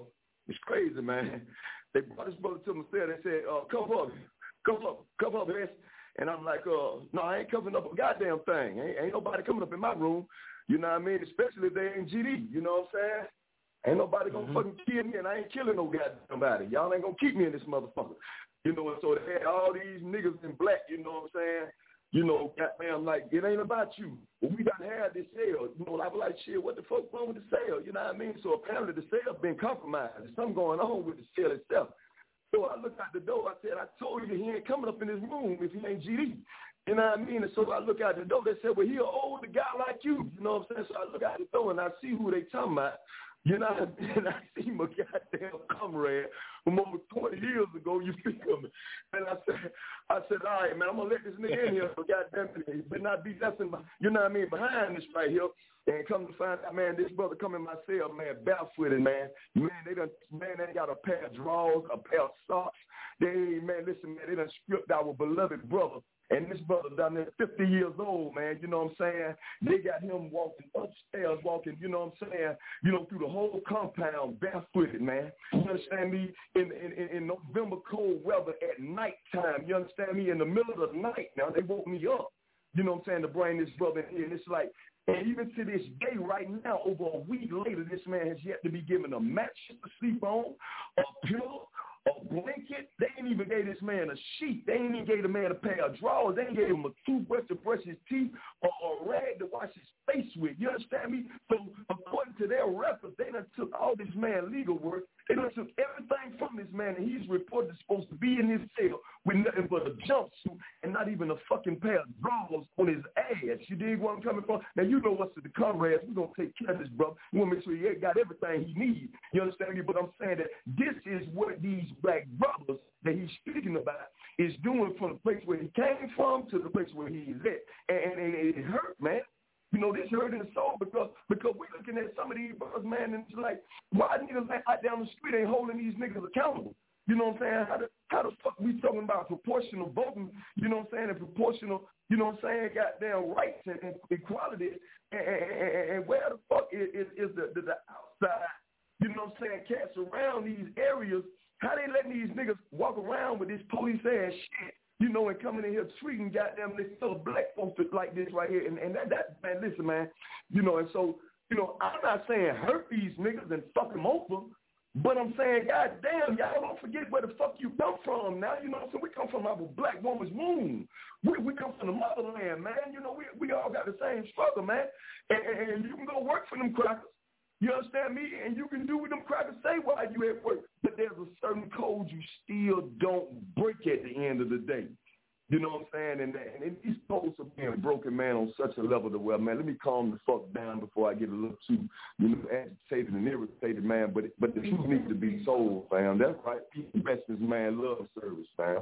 It's crazy, man. They brought this brother to my cell. They said, uh, come up, come up, come up, S. And I'm like, uh, no, I ain't covering up a goddamn thing. Ain't, ain't nobody coming up in my room. You know what I mean? Especially if they ain't G D. You know what I'm saying? Ain't nobody gonna mm-hmm. fucking kill me, and I ain't killing no goddamn body. Y'all ain't gonna keep me in this motherfucker. You know, and so they had all these niggas in black, you know what I'm saying? You know, goddamn, like, it ain't about you. But we gotta have this cell. You know, I was like, shit, what the fuck wrong with the cell? You know what I mean? So apparently the cell been compromised. There's something going on with the cell itself. So I looked out the door. I said, I told you he ain't coming up in this room if he ain't G D. You know what I mean? And so I look out the door. They said, well, he an older guy like you. You know what I'm saying? So I look out the door and I see who they talking about. You know what I mean? And I see my goddamn comrade from over twenty years ago, you feel me? And I said, I said, all right, man, I'm going to let this nigga in here for goddamn it. But not be nothing, you know what I mean, behind this right here. And come to find out, man, this brother come in my cell, man, barefooted, man. Man, they done, man, they got a pair of drawers, a pair of socks. They, man, listen, man, they done stripped our beloved brother. And this brother down there, fifty years old, man, you know what I'm saying? They got him walking upstairs, walking, you know what I'm saying, you know, through the whole compound, barefooted, man. You understand me? In, in, in November cold weather at nighttime, you understand me? In the middle of the night, now, they woke me up, you know what I'm saying, to bring this brother in here. And it's like, and even to this day, right now, over a week later, this man has yet to be given a mattress to sleep on, a pillow, a blanket. They ain't even gave this man a sheet. They ain't even gave the man a pair of drawers. They ain't gave him a toothbrush to brush his teeth or a rag to wash his face with. You understand me? So according to their records, they done took all this man legal work. They done took everything from this man, and he's reported supposed to be in his cell with nothing but a jumpsuit and not even a fucking pair of drawers on his ass. You dig where I'm coming from? Now, you know what's to the comrades. We're going to take care of this, brother. We want to make sure he got everything he needs. You understand me? But I'm saying that this is what these black brothers that he's speaking about is doing from the place where he came from to the place where he is at. And, and it hurt, man. You know, this hurt in the soul because because we're looking at some of these brothers, man, and it's like, why niggas out down the street ain't holding these niggas accountable? You know what I'm saying? How the, how the fuck we talking about proportional voting, you know what I'm saying, and proportional, you know what I'm saying, goddamn rights and, and equality, and, and, and where the fuck is, is, is the, the, the outside, you know what I'm saying, cats around these areas? How they letting these niggas walk around with this police ass shit, you know, and coming in here treating goddamn this little black folks like this right here. And, and that, that, man, listen, man, you know, and so, you know, I'm not saying hurt these niggas and fuck them over, but I'm saying, goddamn, y'all don't forget where the fuck you come from now. You know, so we come from our black woman's womb. We, we come from the motherland, man. You know, we we all got the same struggle, man. And, and, and you can go work for them crackers. You understand me? And you can do what them crackers say while you at work. But there's a certain code you still don't break at the end of the day. You know what I'm saying? And, and these codes are being broken, man, on such a level to where, man, let me calm the fuck down before I get a little too, you know, agitated and irritated, man. But but the truth needs to be told, fam. That's right. Peace and blessings, man. Love service, fam.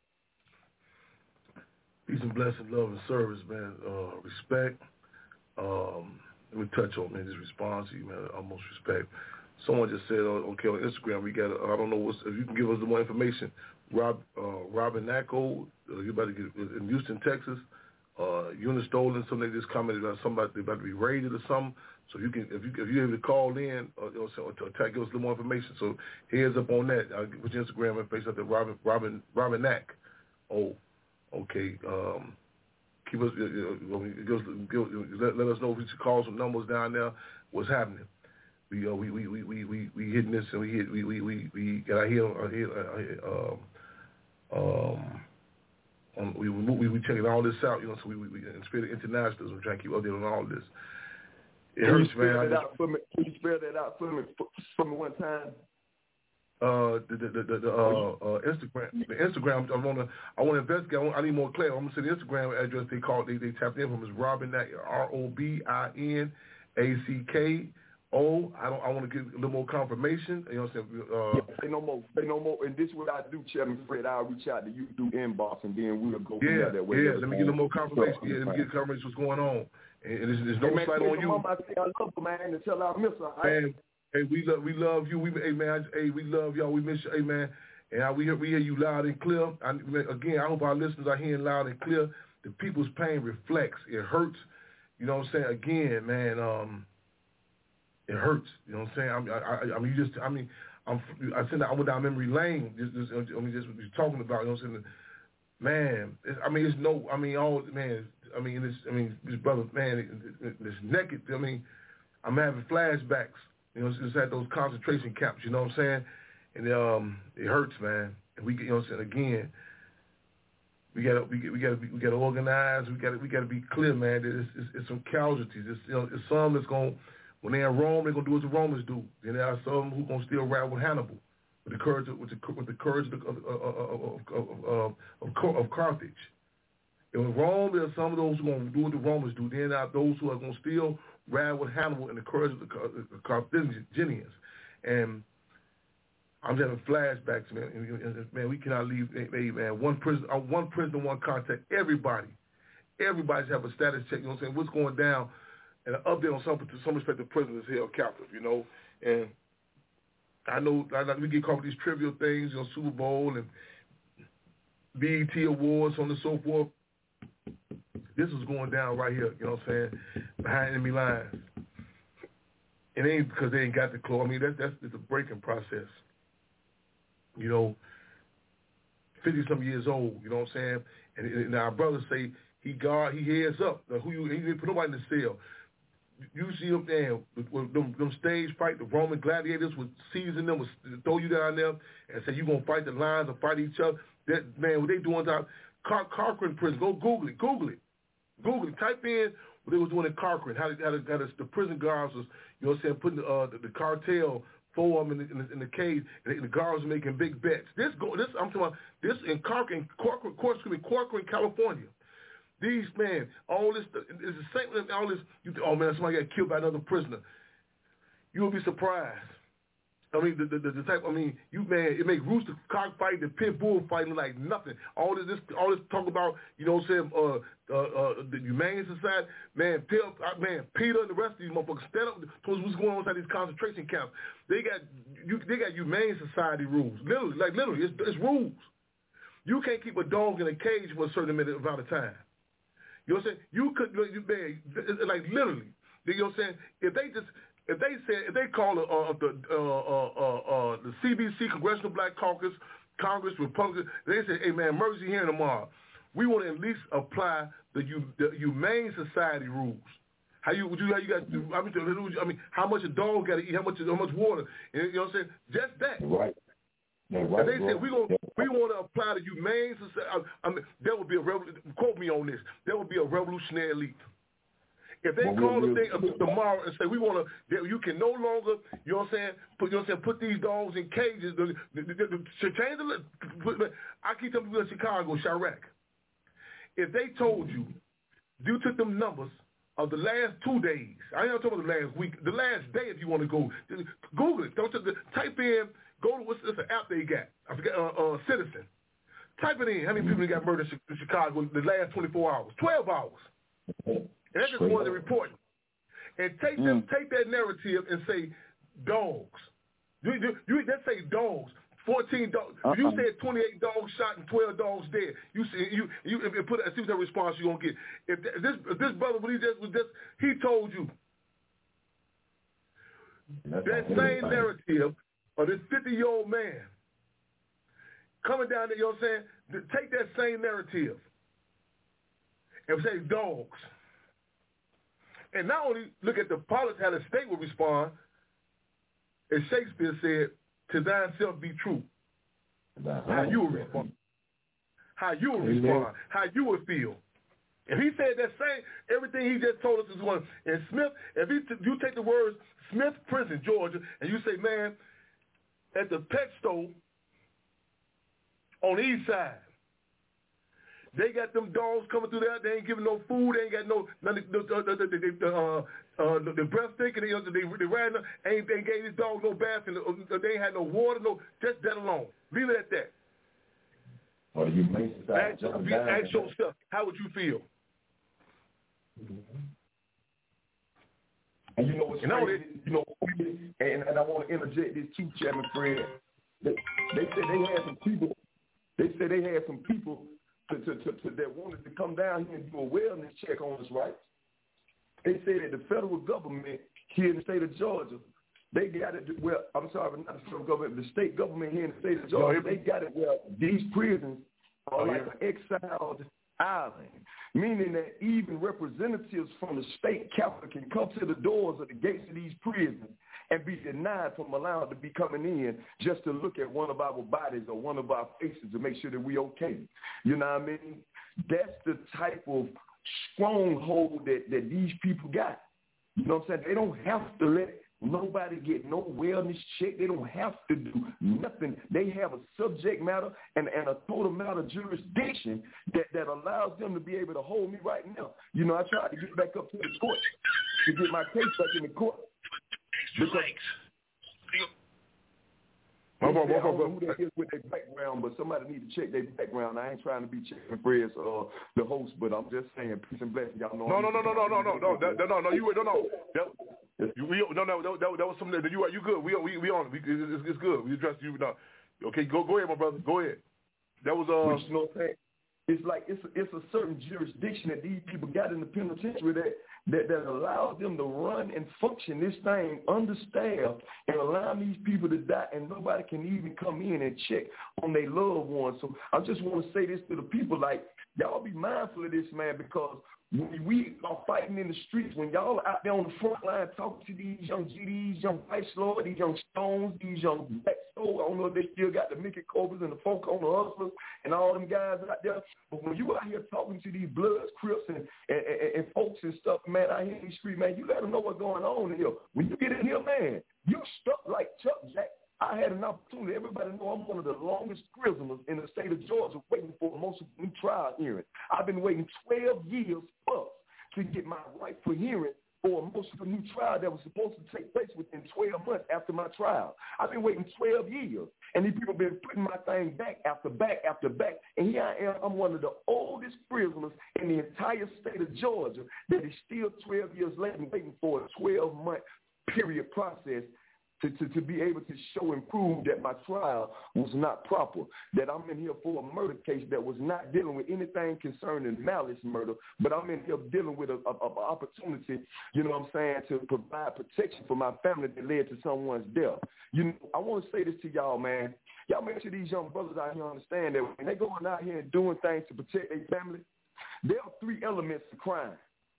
Peace and blessings, love and service, man. Uh, respect. Um, let me touch on, man, this response to you, man. Almost respect. Someone just said, uh, okay, on Instagram, we got, I don't know what's, if you can give us the more information. Rob, uh, Robin Nacko, uh, you about to get in Houston, Texas. Uh, Eunice Dolan, somebody just commented about somebody they about to be raided or something. So you can, if you if you're able to call in or, or, or to attack, give us a little more information. So heads up on that. I'll put your Instagram and face up there, Robin Robin Robin Nack. Oh, okay. Um, keep us, uh, uh, give us give, let, let us know if you should call some numbers down there. What's happening? We uh, we, we we we we we hitting this and we hit we we we, we got our heel our heel. Uh, um, Um, um, we we we checking all this out, you know. So we we, we in Spirit Internationalism, we're trying to keep updated on all this. It Can hurts, you man. That out for me? Can you spell that out for me for me one time? Uh, the the the, the, the uh, uh, Instagram, the Instagram. I want to I want to investigate. I, want, I need more clarity. I'm gonna say the Instagram address they called they they tapped in from is Robin Nack, R O B I N A C K. Oh, I don't. I want to get a little more confirmation. You know what I'm saying? Uh, yeah, say no more. Say no more. And this is what I do, Chairman Fred. I'll reach out to you through inbox, and then we'll go yeah, from that way. Yeah, let me get a little more confirmation. Yeah, let me get confirmation what's going on. And, and there's, there's no hey, man, slight on you. Mom, I say I love her, man, and tell her I miss her. Man, hey, we love we love you. We hey man, hey, we love y'all. We miss you, hey man. And I, we hear we hear you loud and clear. I, again, I hope our listeners are hearing loud and clear. The people's pain reflects. It hurts. You know what I'm saying? Again, man. Um. It hurts, you know what I'm saying? I mean, I, I, I mean, you just, I mean, I'm, I said I went down memory lane. Just, just, I mean, just what you're talking about. You know what I'm saying? Man, it's, I mean, it's no. I mean, all man. I mean, this. I mean, this brother, man, this naked. I mean, I'm having flashbacks. You know, just at those concentration camps. You know what I'm saying? And um, it hurts, man. And we get, you know what I'm saying? Again, we gotta, we, we gotta, be, we gotta organize. We gotta, we gotta be clear, man. That it's, it's, it's some casualties. It's, you know, it's some that's gonna, when they're in Rome, they're gonna do what the Romans do. And there are some who gonna still ride with Hannibal, with the courage, of, with the, with the courage of, of, of, of, of, of Carthage. In Rome, there are some of those who are gonna do what the Romans do. Then there are those who are gonna still ride with Hannibal and the courage of the, the Carthaginians. And I'm just having flashbacks, man. And, and, and, man, we cannot leave, hey, man, one prison, uh, one prisoner, one contact. Everybody, everybody's have a status check. You know what I'm saying? What's going down, and an update on some to some respective prisoners held captive. You know, and I know, I know we get caught with these trivial things, you know, Super Bowl and B E T awards, so on and so forth. This is going down right here. You know what I'm saying? Behind enemy lines. It ain't because they ain't got the claw. I mean, that's that's it's a breaking process. You know, fifty-some years old, you know what I'm saying? And, and our brothers say he guard, he heads up. Now, who you, he didn't put nobody in the cell. You see them there, with them, them stage fight, the Roman gladiators would season them, would throw you down there and say, you're going to fight the lions or fight each other. That, man, what they doing down Car- Corcoran prison, go Google it, Google it. Google it, type in what they was doing in Corcoran, how, how, how the, the prison guards was, you know what I'm saying, putting the, uh, the, the cartel four of them in the, in the, in the cage, and the guards were making big bets. This go, this I'm talking about this in Corcoran, Corcoran, Corcoran, Corcoran, California. These man, all this is the same. All this, you, oh man, somebody got killed by another prisoner. You will be surprised. I mean, the, the, the type. I mean, you man, it make rooster cockfight, the pit bull fighting like nothing. All this, this, all this talk about, you know, what I'm saying, uh, uh, uh, the Humane Society, man, Peter, uh, man, Peter and the rest of these motherfuckers stand up towards what's going on inside these concentration camps. They got, you, they got Humane Society rules, literally, like literally, it's, it's rules. You can't keep a dog in a cage for a certain amount of time. You know what I'm saying? You could, you, man, like literally, you know what I'm saying? If they just. If they said, if they call uh, the uh, uh, uh, uh, the C B C Congressional Black Caucus, Congress, Republicans, they say, hey man, emergency hearing tomorrow. We want to at least apply the, the Humane Society rules. How you, you, how you got? I mean, I mean, how much a dog got to eat? How much, how much water? And, you know what I'm saying? Just that. Right. Yeah, right, and they bro. said we gonna we want to apply the Humane Society. I, I mean, there would be a revolution. Quote me on this. There would be a revolutionary leap. If they well, call the thing uh, tomorrow and say we want to, you can no longer, you know what I'm saying, put, you know what I'm saying, put these dogs in cages. The, the, the, the, to change the, put, I keep telling people in Chicago, Chirac. If they told you, you took them numbers of the last two days, I ain't talking about the last week, the last day if you want to go, Google it. Don't the, type in, go to what's this an app they got? I forget, uh, uh, Citizen. Type it in. How many people got murdered in Chicago in the last twenty-four hours? twelve hours. And that's just one of the reporting. And take them, mm. take that narrative and say dogs. You, you, you let's say dogs. Fourteen dogs. Uh-uh. You said twenty-eight dogs shot and twelve dogs dead. You see, you you if you put see what that response you are gonna get. If, if this if this brother, what he just was just he told you that's that same narrative of this fifty-year-old man coming down there. You know what I'm saying? Take that same narrative and say dogs. And not only look at the politics, how the state would respond, as Shakespeare said, to thyself be true. How you would respond. How you would respond. How you would feel. If he said that same, everything he just told us is one. And Smith, if he t- you take the words Smith Prison, Georgia, and you say, man, at the pet store on the east side, they got them dogs coming through there. They ain't giving no food. They ain't got no none of the the the, the, the, uh, uh, the, the breath thinking. They they they ran. Ain't they gave these dogs no bath and uh, they ain't had no water. No, just that alone. Leave it at that. Or you make ask, ask yourself, how would you feel? Mm-hmm. And you know what's you know, crazy? You know, and, and I want to interject this too, Chairman Fred. They, they said they had some people. They said they had some people. To, to, to, to that wanted to come down here and do a wellness check on us, right? They say that the federal government here in the state of Georgia They got it well. I'm sorry, not the federal government, the state government here in the state of Georgia. They got it well. These prisons are oh, like yeah. an exiled island, meaning that even representatives from the state capitol can come to the doors of the gates of these prisons and be denied from allowed to be coming in just to look at one of our bodies or one of our faces to make sure that we okay. You know what I mean? That's the type of stronghold that, that these people got. You know what I'm saying? They don't have to let nobody get no wellness check. They don't have to do nothing. They have a subject matter and, and a total matter jurisdiction that, that allows them to be able to hold me right now. You know, I tried to get back up to the court to get my case back in the court. Because I don't know who that is with their background, but somebody need to check their background. I ain't trying to be checking Fred's uh the host, but I'm just saying peace and blessings. Y'all know. No, no, no, no, no, no, no, no, no, no, no. You no, no. That, you, we, no, no, that, that was something that you are. You good? We, we, we on. We, it's, it's good. We addressed you now. Okay, go, go ahead, my brother. Go ahead. That was uh. Which, you know what I'm saying? It's like it's a, it's a certain jurisdiction that these people got in the penitentiary that, that that allows them to run and function this thing understaffed and allowing these people to die and nobody can even come in and check on their loved ones. So I just want to say this to the people, like, y'all be mindful of this, man, because when we are fighting in the streets, when y'all are out there on the front line talking to these young G Ds, young Vice Lord, these young Stones, these young Black Soul, I don't know if they still got the Mickey Cobras and the Folk on the Hustlers and all them guys out there. But when you out here talking to these Bloods, Crips, and, and, and, and folks and stuff, man, out here in the street, man, you let them know what's going on in here. When you get in here, man, you stuck like Chuck Jack. I had an opportunity. Everybody know I'm one of the longest prisoners in the state of Georgia waiting for a most new trial hearing. I've been waiting twelve years plus to get my rightful hearing for a most of a new trial that was supposed to take place within twelve months after my trial. I've been waiting twelve years, and these people have been putting my thing back after back after back, and here I am. I'm one of the oldest prisoners in the entire state of Georgia that is still twelve years later waiting for a twelve-month period process To, to, to be able to show and prove that my trial was not proper, that I'm in here for a murder case that was not dealing with anything concerning malice murder, but I'm in here dealing with a, a, a opportunity, you know what I'm saying, to provide protection for my family that led to someone's death. You know, I want to say this to y'all, man. Y'all make sure these young brothers out here understand that when they going out here and doing things to protect their family, there are three elements of crime.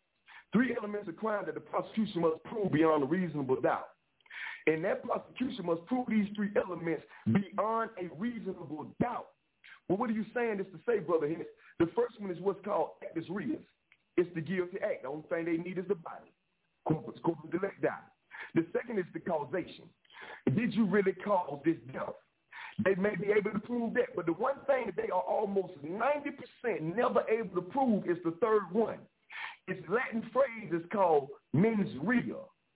Three elements of crime that the prosecution must prove beyond a reasonable doubt. And that prosecution must prove these three elements beyond a reasonable doubt. Well, what are you saying this to say, Brother Hicks? The first one is what's called actus reus. It's the guilty act. The only thing they need is the body. Corpus delicti. The second is the causation. Did you really cause this death? They may be able to prove that, but the one thing that they are almost ninety percent never able to prove is the third one. Its Latin phrase is called mens rea.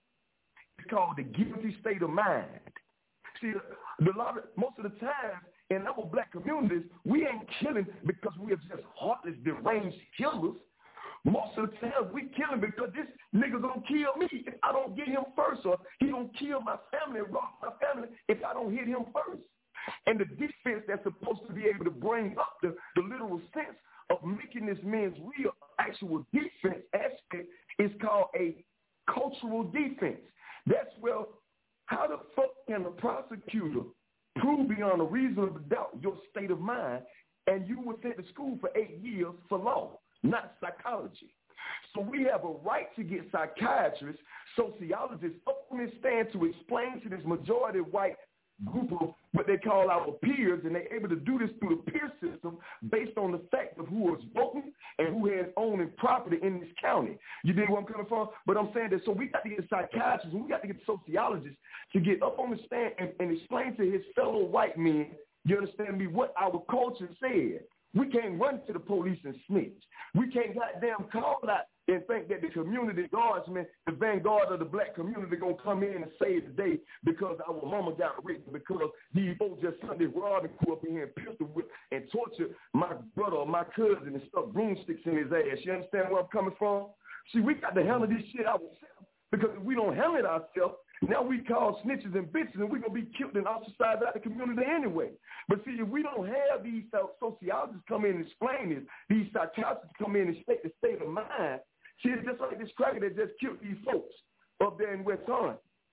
It's called the guilty state of mind. See, the lot of, most of the time in our black communities, we ain't killing because we are just heartless, deranged killers. Most of the time, we killing because this nigga gonna kill me if I don't get him first, or he gonna kill my family and rob my family if I don't hit him first. And the defense that's supposed to be able to bring up the, the literal sense of making this man's real actual defense aspect is called a cultural defense. That's where, how the fuck can a prosecutor prove beyond a reasonable doubt your state of mind, and you were sent to school for eight years for law, not psychology? So we have a right to get psychiatrists, sociologists up on this stand to explain to this majority white group of what they call our peers, and they're able to do this through the peer system based on the fact of who is voting and who has owning property in this county. You dig where I'm coming from? But I'm saying that, so we got to get psychiatrists and we got to get sociologists to get up on the stand and, and explain to his fellow white men, you understand me, what our culture said. We can't run to the police and snitch. We can't goddamn call out and think that the community guardsmen, the vanguard of the black community, going to come in and save the day because our mama got raped, because these folks just Sunday robbed and up in here and pistol whip and torture my brother or my cousin and stuff broomsticks in his ass. You understand where I'm coming from? See, we got to handle this shit ourselves, because if we don't handle it ourselves, now we call snitches and bitches, and we're going to be killed and ostracized out of the community anyway. But see, if we don't have these sociologists come in and explain this, these psychiatrists come in and state the state of mind, see, it's just like this cracker that just killed these folks up there in West Orange.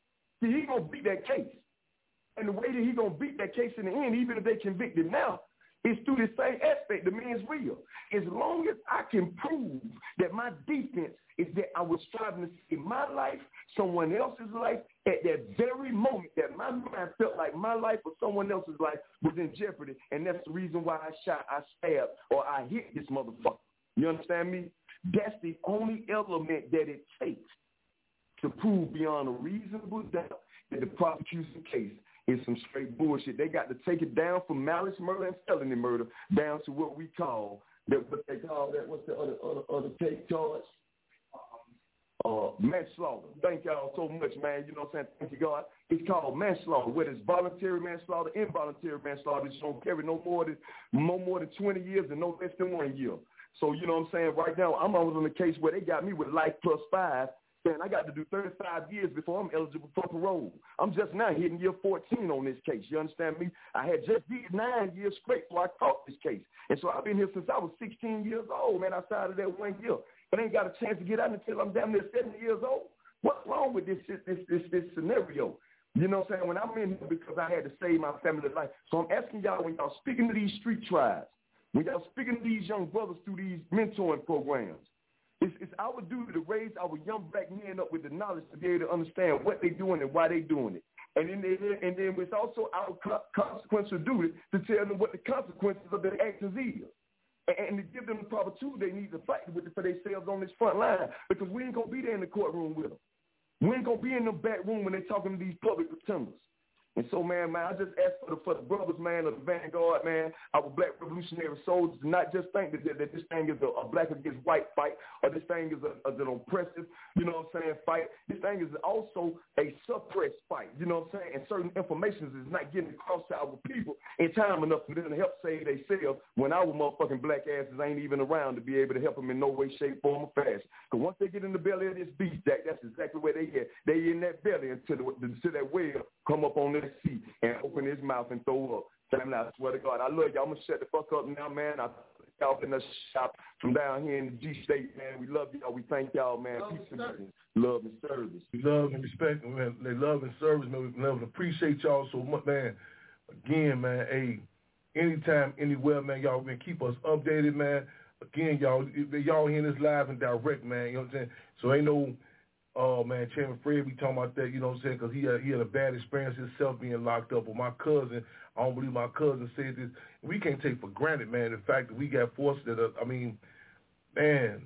See, he going to beat that case. And the way that he going to beat that case in the end, even if they convict him now, is through the same aspect. The man's real. As long as I can prove that my defense is that I was striving to save my life, someone else's life, at that very moment that my mind felt like my life or someone else's life was in jeopardy, and that's the reason why I shot, I stabbed, or I hit this motherfucker. You understand me? That's the only element that it takes to prove beyond a reasonable doubt that the prosecution case is some straight bullshit. They got to take it down from malice murder and felony murder down to what we call that. What they call that? What's the other other other case charge? Uh, manslaughter. Thank y'all so much, man. You know what I'm saying? Thank you, God. It's called manslaughter. Whether it's voluntary manslaughter, involuntary manslaughter, it's don't carry no more than no more than twenty years and no less than one year. So you know what I'm saying? Right now, I'm always on the case where they got me with life plus five. Man, I got to do thirty-five years before I'm eligible for parole. I'm just now hitting year fourteen on this case. You understand me? I had just did nine years straight before I caught this case. And so I've been here since I was sixteen years old, man, outside of that one year. But I ain't got a chance to get out until I'm damn near seventy years old. What's wrong with this this this this scenario? You know what I'm saying? When I'm in here because I had to save my family's life. So I'm asking y'all, when y'all speaking to these street tribes, when y'all speaking to these young brothers through these mentoring programs, It's, it's our duty to raise our young black men up with the knowledge to be able to understand what they're doing and why they're doing it. And then, they, and then it's also our consequential duty to tell them what the consequences of their actions is. And, and to give them the proper tools they need to fight with for themselves on this front line, because we ain't going to be there in the courtroom with them. We ain't going to be in the back room when they're talking to these public pretenders. And so, man, man, I just ask for the, for the brothers, man, of the vanguard, man, our black revolutionary soldiers, to not just think that, that, that this thing is a, a black against white fight, or this thing is a, a, an oppressive, you know what I'm saying, fight. This thing is also a suppressed fight, you know what I'm saying, and certain information is not getting across to our people in time enough for them to help save themselves when our motherfucking black asses ain't even around to be able to help them in no way, shape, form, or fashion. Because once they get in the belly of this beast, Jack, that's exactly where they get. They in that belly until, the, until that whale come up on that seat and open his mouth and throw up. Family, I swear to God, I love y'all. I'm going to shut the fuck up now, man. I y'all in the shop from down here in the G-State, man. We love y'all. We thank y'all, man. Love Peace and service. Love and service. We love and respect, man. They love and service, man. We love and appreciate y'all so much, man. Again, man, hey, anytime, anywhere, man, y'all, man, keep us updated, man. Again, y'all, y'all hearing this live and direct, man. You know what I'm saying? So ain't no... Oh, man, Chairman Fred, we talking about that, you know what I'm saying, because he had, he had a bad experience himself being locked up. But my cousin, I don't believe my cousin said this. We can't take for granted, man, the fact that we got forces that, are, I mean, man,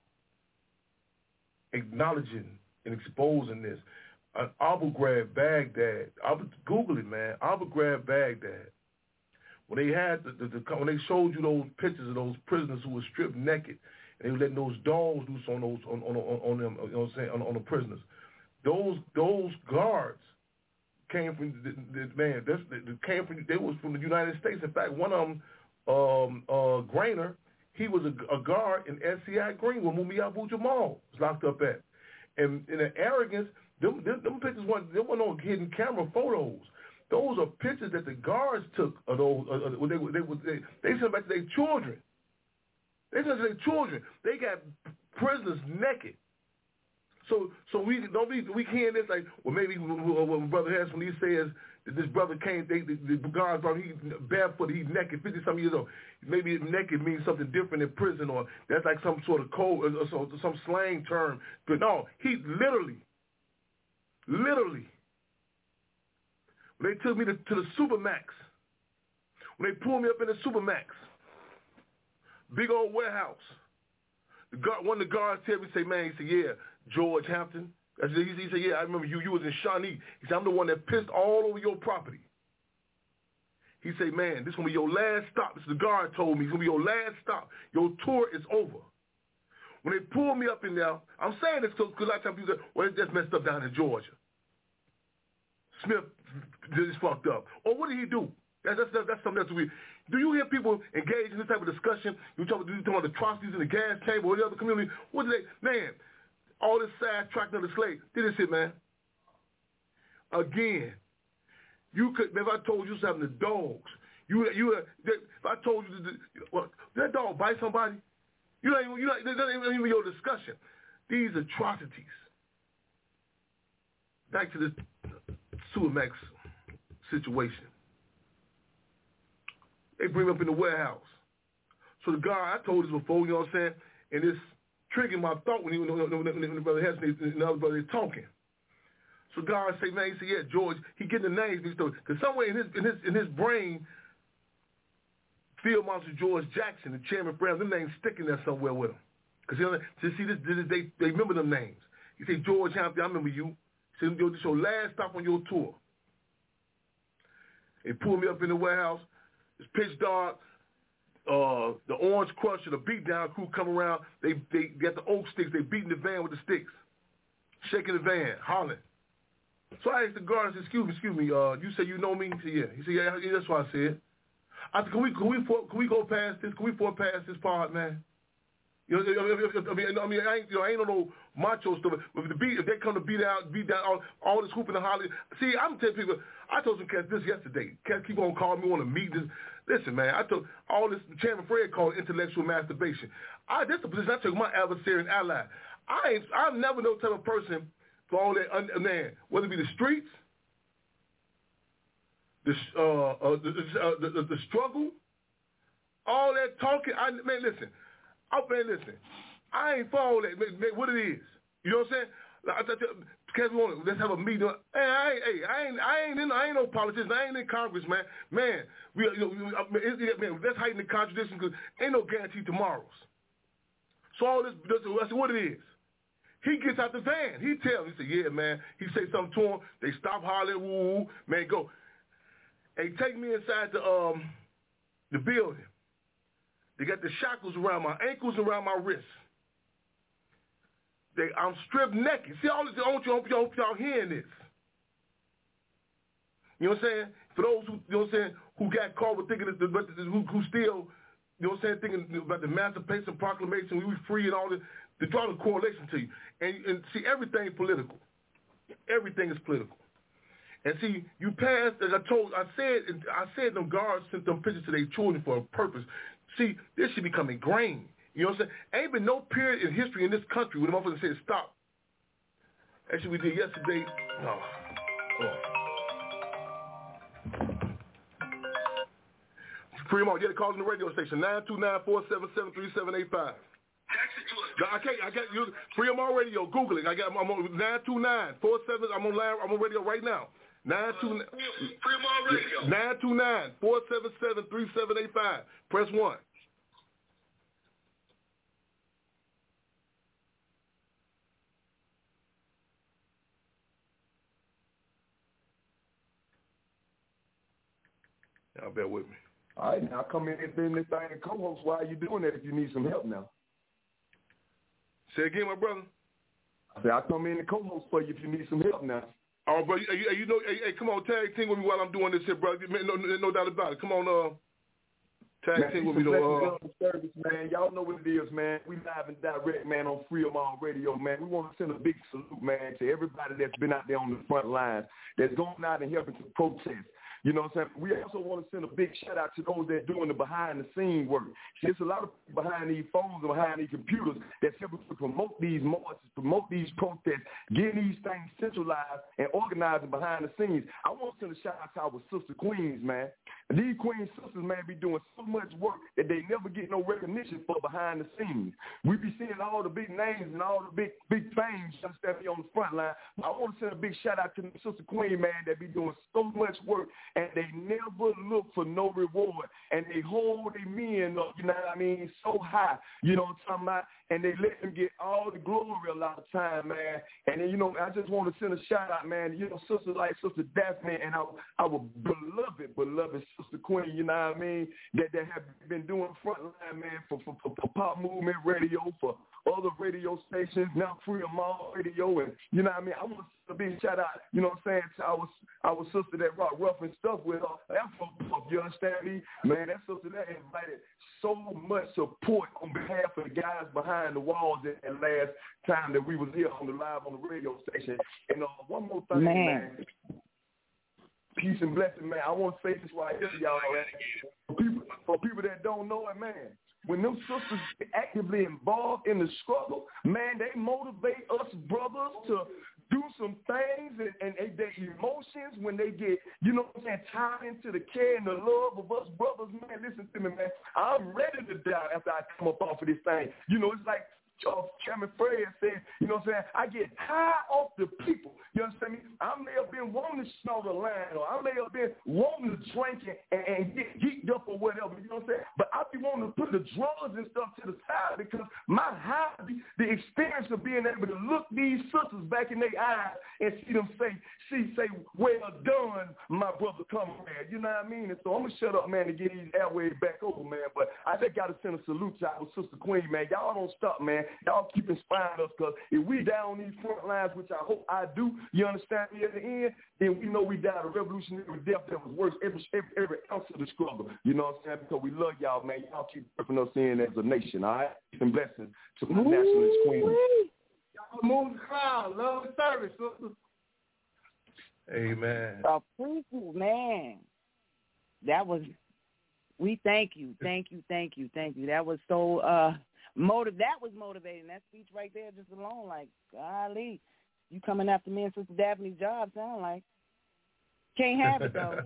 acknowledging and exposing this. An Abu Ghraib, Baghdad, Abu, Google it, man, Abu Ghraib, Baghdad. When they had the, the, the, when they showed you those pictures of those prisoners who were stripped naked, they were letting those dogs loose on those on on, on, on them, you know what I'm saying, on, on the prisoners. Those those guards came from the, the man. That's, they came from. They was from the United States. In fact, one of them, um, uh, Grainer, he was a, a guard in S C I Green where Mumia Abu Jamal was locked up at. And in the arrogance, them, them, them pictures weren't there weren't no hidden camera photos. Those are pictures that the guards took of those. Uh, uh, they they they they sent back to their children. They sent their children. They got prisoners naked. So, so we don't be we hear this like, well, maybe what Brother Harris when he says that this brother came, they, the, the guards brought he barefoot, he's naked, fifty some years old. Maybe naked means something different in prison, or that's like some sort of code or some, some slang term. But no, he literally, literally, when they took me to, to the Supermax, when they pulled me up in the Supermax. Big old warehouse. The guard, one of the guards tell me, say, man, he said, yeah, George Hampton. I said, he, he said, yeah, I remember you. You was in Shawnee. He said, I'm the one that pissed all over your property. He said, man, this is going to be your last stop. This is the guard told me. It's going to be your last stop. Your tour is over. When they pulled me up in there, I'm saying this because a lot of times people say, well, it's just messed up down in Georgia. Smith just fucked up. Or what did he do? That's, that's, that's something that's weird. Do you hear people engage in this type of discussion? You talk about, you talk about atrocities in the gas chamber or the other community. What do they, man, all this sidetracking of the slave. Did this shit, man. Again, you could, if I told you something, the dogs, you, you, if I told you, that, well, that dog bite somebody, you don't even, you don't, that's not even your discussion. These atrocities. back to this Supermax situation. They bring me up in the warehouse. So the guy, I told this before, you know what I'm saying, and it's triggering my thought when, he, when, when, when, when the brother Heston and the other brother is talking. So God say, man, he said, yeah, George, he getting the names mixed up. Because somewhere in his in his in his brain, Field Marshal George Jackson and Chairman Brown, them names sticking there somewhere with him. Because you know, see, this, this, they they remember them names. He said, George Hampton, I remember you. He said, this your last stop on your tour. They pulled me up in the warehouse. It's pitch dark. Uh, the Orange Crusher, the beatdown crew come around. They they got the oak sticks. They beating the van with the sticks, shaking the van, hollering. So I asked the guard, I said, excuse me, excuse me, uh, you say you know me? He said, yeah. He said, yeah, yeah, that's what I said. I said, can we, can we, can we go past this? Can we forward past this part, man? You know, I mean, I mean, I ain't, you know, I ain't on no macho stuff. If the beat, if they come to beat out, beat down all, all this hooping and hollering. See, I'm telling people, I told some cats this yesterday. Cats keep on calling me, want to meet this. Listen, man, I told all this. Chairman Fred called it intellectual masturbation. I this the position I took my adversary and ally. I ain't, I'm never no type of person for all that, uh, man, whether it be the streets, the uh, uh, the, uh, the, the the struggle, all that talking. I man, listen. Oh, man, listen, I ain't for all that, man, what it is. You know what I'm saying? Like, I tell you, because we want to, let's have a meeting. Hey, I ain't, hey, I ain't, I ain't in, I ain't no politician. I ain't in Congress, man. Man, we, you know, we, it's, man, let's heighten the contradiction because ain't no guarantee tomorrows. So all this, that's what it is. He gets out the van. He tells me, he said, yeah, man. He say something to him. They stop hollering, woo, woo, man, go. Hey, take me inside the um the building. They got the shackles around my ankles and around my wrists. They, I'm stripped naked. See, all this, I want you, I hope y'all, y'all hearing this. You know what I'm saying? For those who, you know what I'm saying, who got caught with thinking, that, who, who still, you know what I'm saying, thinking about the Emancipation Proclamation, we were free and all this, to draw the correlation to you. And, and see, everything political. Everything is political. And see, you passed, as I told, I said, I said them guards sent them pictures to their children for a purpose. See, this should become ingrained. You know what I'm saying? Ain't been no period in history in this country where the motherfucker said stop. Actually, we did yesterday. No. Oh. Fremont, yeah, call in the radio station, nine two nine, four seven seven, three seven eight five. No, I can't, I got you. Fremont Radio, Google it. I got, I'm on nine two nine, four seven, I'm on live, I'm on radio right now. nine two nine, nine two nine, four seven seven, three seven eight five. Press one. Y'all bear with me. All right, now come in and bring this thing and co-host. Why are you doing that if you need some help now? Say again, my brother. I said, I'll come in and co-host for you if you need some help now. Oh, bro, you, you, you know, hey, hey, come on, tag team with me while I'm doing this here, brother. No, no, no doubt about it. Come on, uh, tag man, team with me, though. Uh, service, man. Y'all know what it is, man. We live and direct, man, on Fremont Radio, man. We want to send a big salute, man, to everybody that's been out there on the front lines, that's going out and helping to protest. You know what I'm saying? We also want to send a big shout out to those that are doing the behind-the-scene work. There's a lot of people behind these phones and behind these computers that's helping to promote these marches, promote these protests, getting these things centralized and organizing behind the scenes. I want to send a shout out to our sister queens, man. These queen sisters, man, be doing so much work that they never get no recognition for behind the scenes. We be seeing all the big names and all the big big fames just that be on the front line. I want to send a big shout out to the sister queen, man, that be doing so much work and they never look for no reward. And they hold their men up, you know what I mean, so high, you know what I'm talking about? And they let them get all the glory a lot of time, man. And then, you know, I just want to send a shout out, man, you know, sisters like Sister Daphne and our, our beloved, beloved Sister Queen, you know what I mean, that, that have been doing frontline, man, for, for, for, for Pop Movement Radio, for other radio stations, now Fremont Radio, and, you know what I mean, I want to send a big shout out, you know what I'm saying, to our, our sister that rock rough and stuff with her, Afro Puff, you understand me? Man, that sister that invited so much support on behalf of the guys behind the walls that, that last time that we was here on the live on the radio station. And uh, one more thing, man. man. Peace and blessing, man. I want to say this right here, y'all. For people, for people that don't know it, man, when them sisters get actively involved in the struggle, man, they motivate us brothers to do some things and, and, and their emotions when they get, you know what I'm saying, tied into the care and the love of us brothers, man, listen to me, man. I'm ready to die after I come up off of this thing. You know, it's like uh, Chairman Fred said, you know what I'm saying, I get high off the people. You understand me? I may have been wanting to snort a line, or I may have been wanting to drink and, and, and get geeked up or whatever, you know what I'm saying? But I be wanting to put the drugs and stuff to the side because my high, the experience of being able to look these sisters back in their eyes and see them say, she say, well done, my brother comrade. You know what I mean? And so I'm going to shut up, man, and get these airways back over, man. But I just got to send a salute to our sister Queen, man. Y'all don't stop, man. Y'all keep inspiring us because if we down on these front lines, which I hope I do, you understand me, at the end, then we know we died a revolutionary death that was worth every, every, every ounce of the struggle. You know what I'm saying? Because we love y'all, man. Y'all keep ripping us in as a nation, all right? And blessings to my nationalist queen. Y'all move the crowd. Love and service, sisters. Amen. Appreciate, man. That was, we thank you, thank you, thank you, thank you. That was so, uh, motiv- that was motivating. That speech right there just alone, like, golly, you coming after me and Sister Daphne's job, sound like. Can't have it, though.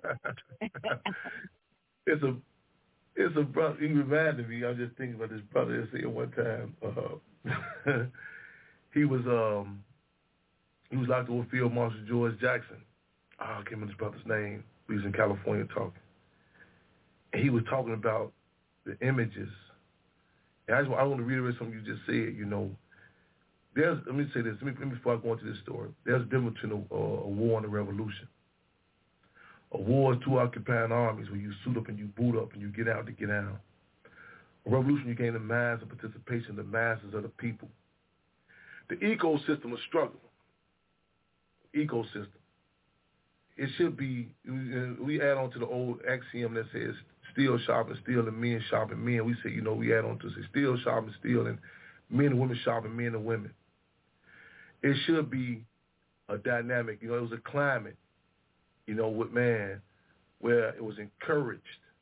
it's a, it's a brother, he reminded me, I was just thinking about this brother, he said one time, uh, he was, um, he was locked up with Field Marshal George Jackson. Oh, I can't remember his brother's name. He was in California talking. And he was talking about the images. And I just I want to reiterate something you just said, you know. There's, let me say this, let me, let me before I go into this story. There's a difference between a, a war and a revolution. A war is two occupying armies where you suit up and you boot up and you get out to get out. A revolution, you gain the mass of participation, the masses of the people. The ecosystem of struggle. Ecosystem. It should be, we add on to the old axiom that says steel sharpens steel and men sharpen men. We say, you know, we add on to say steel sharpens steel and men and women sharpen men and women. It should be a dynamic, you know, it was a climate, you know, with man, where it was encouraged.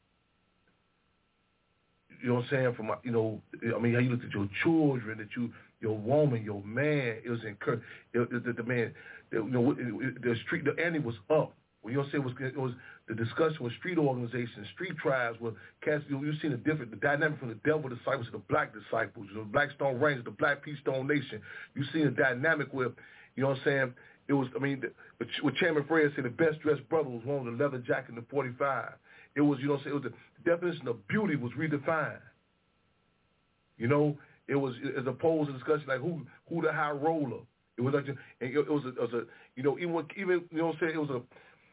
You know what I'm saying? From, you know, I mean, how you looked at your children, that you, your woman, your man, it was encouraged. It, it, the, the man, the, you know, it, the street, the ante was up. Well, you know what I'm saying? It was, it was the discussion with street organizations, street tribes, where cats, you know, you've seen the different, the dynamic from the devil disciples to the black disciples, you know, the Black Stone Rangers, the Black Peace Stone Nation. You've seen the dynamic where, you know what I'm saying? It was, I mean, the, what Chairman Fred said, the best dressed brother was one with a leather jacket and the forty-five. It was, you know what I'm saying? It was the definition of beauty was redefined. You know, it was as opposed to discussion like who who the high roller. It was like, and it, it was a, it was a, you know, even even you know what I'm saying, it was a,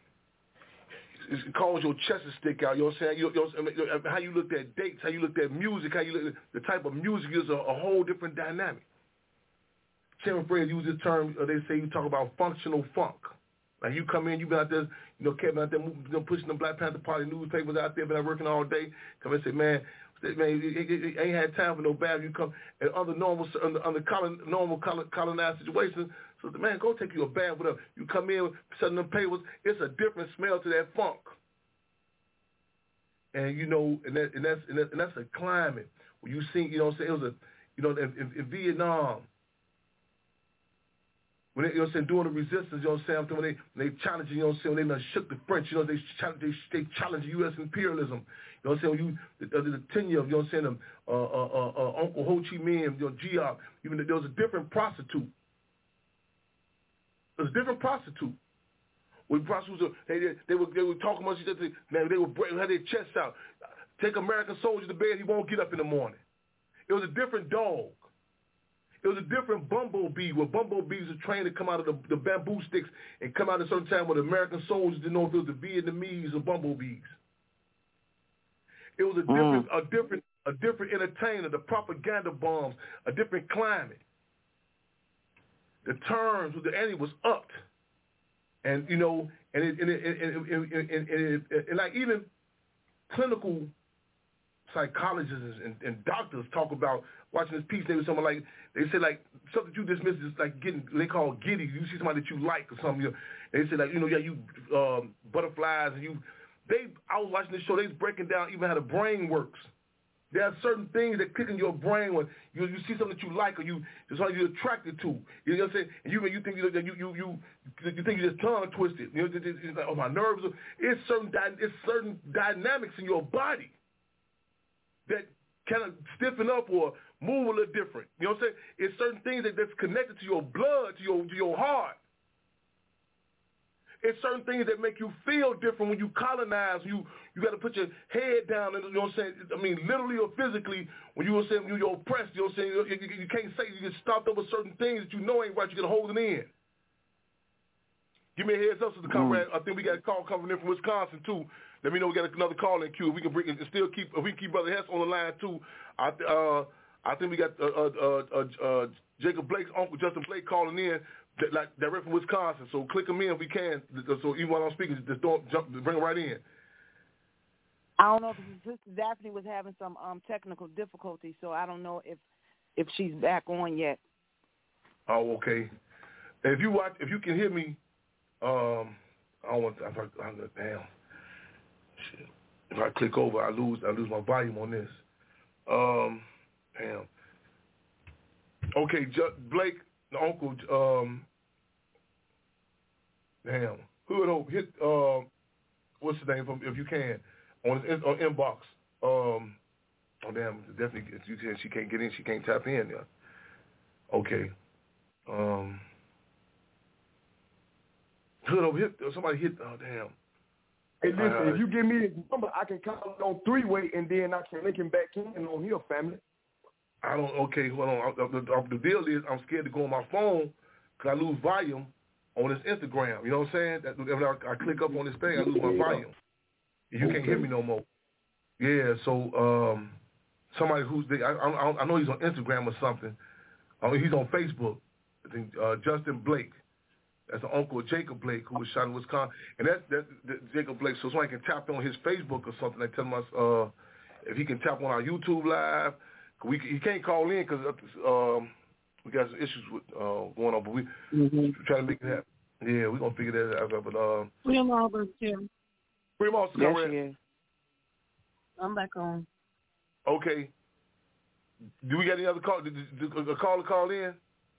it caused your chest to stick out. You know what I'm saying? You, you know, how you looked at dates, how you looked at music, how you look at the type of music is a, a whole different dynamic. Chairman Fred used this term. Uh, they say you talk about functional funk. Like you come in, you been out there, you know, Kevin out there moving, you know, pushing the Black Panther Party newspapers out there, been out working all day. Come and say, man. Man, he ain't had time for no bad. You come and under normal, under, under colon, normal colon, colonized situations. So the man, go take you a bath, whatever. You come in, setting them papers. It's a different smell to that funk. And you know, and, that, and that's and, that, and that's a climate where you see, you know, what I'm saying, it was a, you know, in, in, in Vietnam. When they, you know what I'm saying, doing the resistance, you know what I'm saying, when they, when they challenged, you know what I'm saying, when they done shook the French, you know, they challenge, they, they challenge U S imperialism. You know what I'm saying, when you, the, the tenure of, you know what I'm saying, um, uh, uh, uh, uh, Uncle Ho Chi Minh, you know, G-Op, even there was a different prostitute. There was a different prostitute. When prostitutes, they, they, they, were, they were talking about, they, man, they would break, had their chests out. Take American soldier to bed, he won't get up in the morning. It was a different dog. It was a different bumblebee, where bumblebees are trained to come out of the, the bamboo sticks and come out at a certain time where the American soldiers didn't know if it was the Vietnamese or bumblebees. It was a different, mm. a different, a different entertainer, the propaganda bombs, a different climate. The terms with the ante was upped, and you know, and it, and, it, and, it, and, it, and, it, and like even clinical psychologists and, and doctors talk about watching this piece. They were something like they say like something you dismiss is like getting they call giddy. You see somebody that you like or something. You, they say like you know yeah you um, butterflies and you. They I was watching this show. They was breaking down even how the brain works. There are certain things that click in your brain when you you see something that you like or you it's something you're attracted to. You know what I'm saying? And you you think you you you you, you think you just tongue twisted. You know, it's, it's like, oh, my nerves. It's certain it's certain dynamics in your body that kind of stiffen up or move a little different. You know what I'm saying? It's certain things that, that's connected to your blood, to your to your heart. It's certain things that make you feel different when you colonize. You you got to put your head down. And, you know what I'm saying? I mean, literally or physically, when you were saying you're oppressed, you know what I'm saying? You, you, you can't say you get stopped over certain things that you know ain't right. You got to hold it in. Give me a heads up, Sister Comrade. I think we got a call coming in from Wisconsin too. Let me know we got another call in queue. If we can bring and still keep. If we can keep Brother Hess on the line too. I uh I think we got uh uh uh, uh Jacob Blake's uncle Justin Blake calling in. Like direct from Wisconsin, so click them in if we can. So even while I'm speaking, just don't jump, bring them right in. I don't know if Sister Daphne was having some um, technical difficulties, so I don't know if if she's back on yet. Oh, okay. And if you watch, if you can hear me, um, I don't want. I, I, I, damn. Shit. If I click over, I lose. I lose my volume on this. Um, damn. Okay, J- Blake. The uncle, um, damn, Hood Hope, hit, uh, what's his name, from, if you can, on his on inbox. Um, oh, damn, definitely, if you can, she can't get in, she can't tap in. Yeah. Okay. Um, Hood Hope, hit, somebody hit, oh, damn. Hey, listen, uh, if you give me his number, I can call it on three-way, and then I can link him back in on here, family. I don't, okay, hold on. The, the, the deal is I'm scared to go on my phone because I lose volume on his Instagram. You know what I'm saying? That, whenever I, I click up on this thing, I lose my volume. You okay. Can't hear me no more. Yeah, so um, somebody who's, the, I, I, I know he's on Instagram or something. I mean, he's on Facebook. I think uh, Justin Blake. That's the uncle of Jacob Blake who was shot in Wisconsin. And that's, that's, that's Jacob Blake. So somebody can tap on his Facebook or something. They tell him uh, if he can tap on our YouTube live. We he can't call in because um, we got some issues with uh, going on, but we mm-hmm. try to make it happen. Yeah, we're gonna figure that out. But um, William Albert here. William Albert, yes, she is. I'm back on. Okay. Do we got any other call? Did, did, did a caller call in?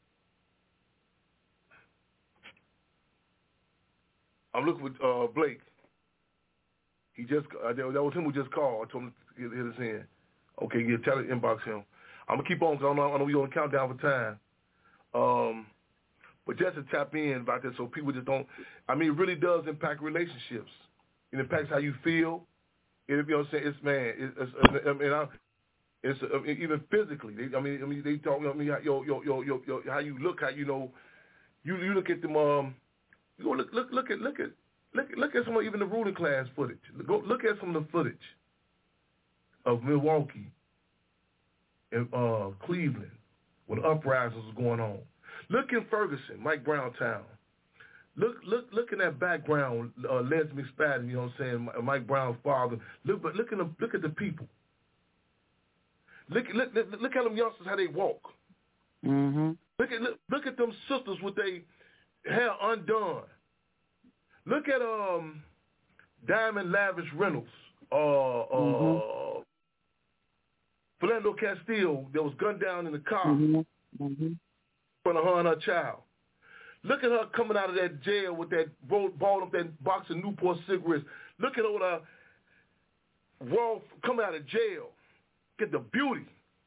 I'm looking with uh, Blake. He just uh, that was him who just called. I told him to hit, hit us in. Okay, yeah, tell it, inbox him. I'm going to keep on because I know, I know we're on the countdown for time. Um, but just to tap in about this so people just don't, I mean, it really does impact relationships. It impacts how you feel. It, you know what I'm saying? It's, man, it's, it's, I mean, I, it's uh, even physically. They, I mean, I mean, they talk, I mean, yo, yo, yo, yo, yo, how you look, how you know, you you look at them, um, you go look, look, look at, look at, look, look at some of even the ruling class footage. Go look at some of the footage of Milwaukee and uh, Cleveland when the uprisings was going on. Look in Ferguson, Mike Brown town. Look, look, look in that background, uh, Les McSpadden, you know what I'm saying, Mike Brown's father. Look, but look at the, look at the people. Look, look, look, look at them youngsters how they walk. Mm-hmm. Look at look, look at them sisters with their hair undone. Look at um Diamond Lavish Reynolds. Uh, mm-hmm. uh, Philando Castile that was gunned down in the car mm-hmm. Mm-hmm. in front of her and her child. Look at her coming out of that jail with that balled up that box of Newport cigarettes. Look at her raw coming out of jail. Look at the beauty.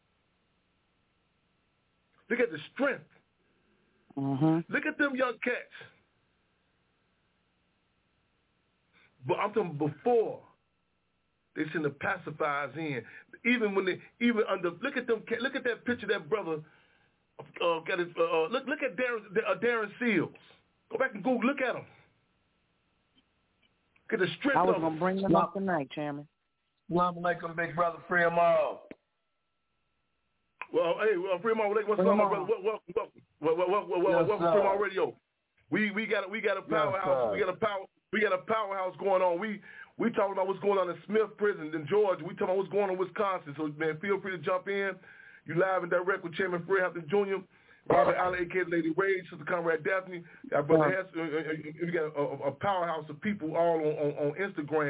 Look at the strength. Mm-hmm. Look at them young cats. But I'm talking before they send the pacifiers in. Even when they, even under, look at them, look at that picture of that brother. Uh, got his, uh, look, look at Darren, uh, Darren Seals. Go back and Google. Look at him. Look at the strength I was of gonna bring them up tonight, Chairman. Assalamu alaikum, big brother Freedom All. Well, hey, well, Freedom All, what's up, my brother? Welcome, welcome, welcome, welcome, welcome, welcome to Freedom All Radio. We we got we got a powerhouse. Yes, we got a power. We got a powerhouse going on. We we talking about what's going on in Smith Prison in Georgia. We talking about what's going on in Wisconsin. So man, feel free to jump in. You live and direct with Chairman Fred Hampton Junior, Robert Allen, a k a. Lady Rage, Sister Comrade Daphne. Our brother Hess. Uh, uh, we got a, a powerhouse of people all on, on, on Instagram,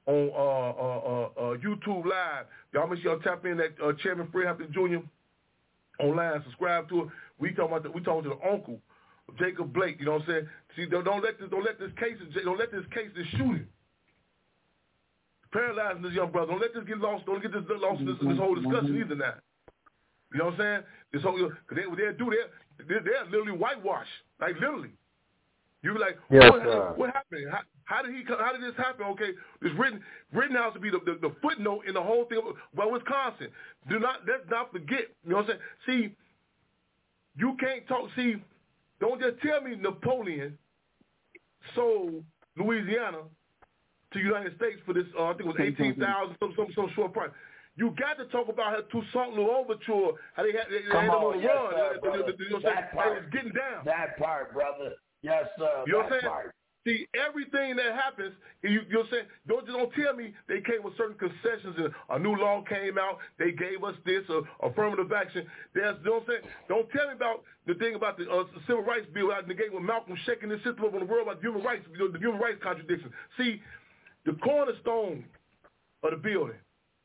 on uh, uh, uh, uh, YouTube Live. Y'all make sure y'all tap in that uh, Chairman Fred Hampton Junior online. Subscribe to it. We talking about the, we talking to the uncle, Jacob Blake. You know what I'm saying? See, don't, don't let this don't let this case don't let this case this shooting paralyzing this young brother. Don't let this get lost. Don't get this lost in this, in this whole discussion either. Now, you know what I'm saying? This whole because they they do that. They're, they're literally whitewashed, like literally. You be like, yes, what, sir. what happened? How, how did he? How did this happen? Okay, this written Rittenhouse to be the, the, the footnote in the whole thing about Wisconsin. Do not let's not forget. You know what I'm saying? See, you can't talk. See, don't just tell me Napoleon sold Louisiana to the United States for this. Uh, I think it was eighteen thousand, some some some short price. You got to talk about how Toussaint Louverture, how they had, they, they had them on the yes, run. Sir, they, they, they, you know that part, it's getting down. That part, brother. Yes, sir. You know what I'm that saying? Part. See, everything that happens, you, you know what I'm saying? Don't just don't tell me they came with certain concessions and a new law came out. They gave us this or affirmative action. There's, you know what I'm saying? Don't tell me about the thing about the uh, civil rights bill out in the gate with Malcolm shaking the system up on the world about human rights, you know, the human rights contradiction. See, the cornerstone of the building,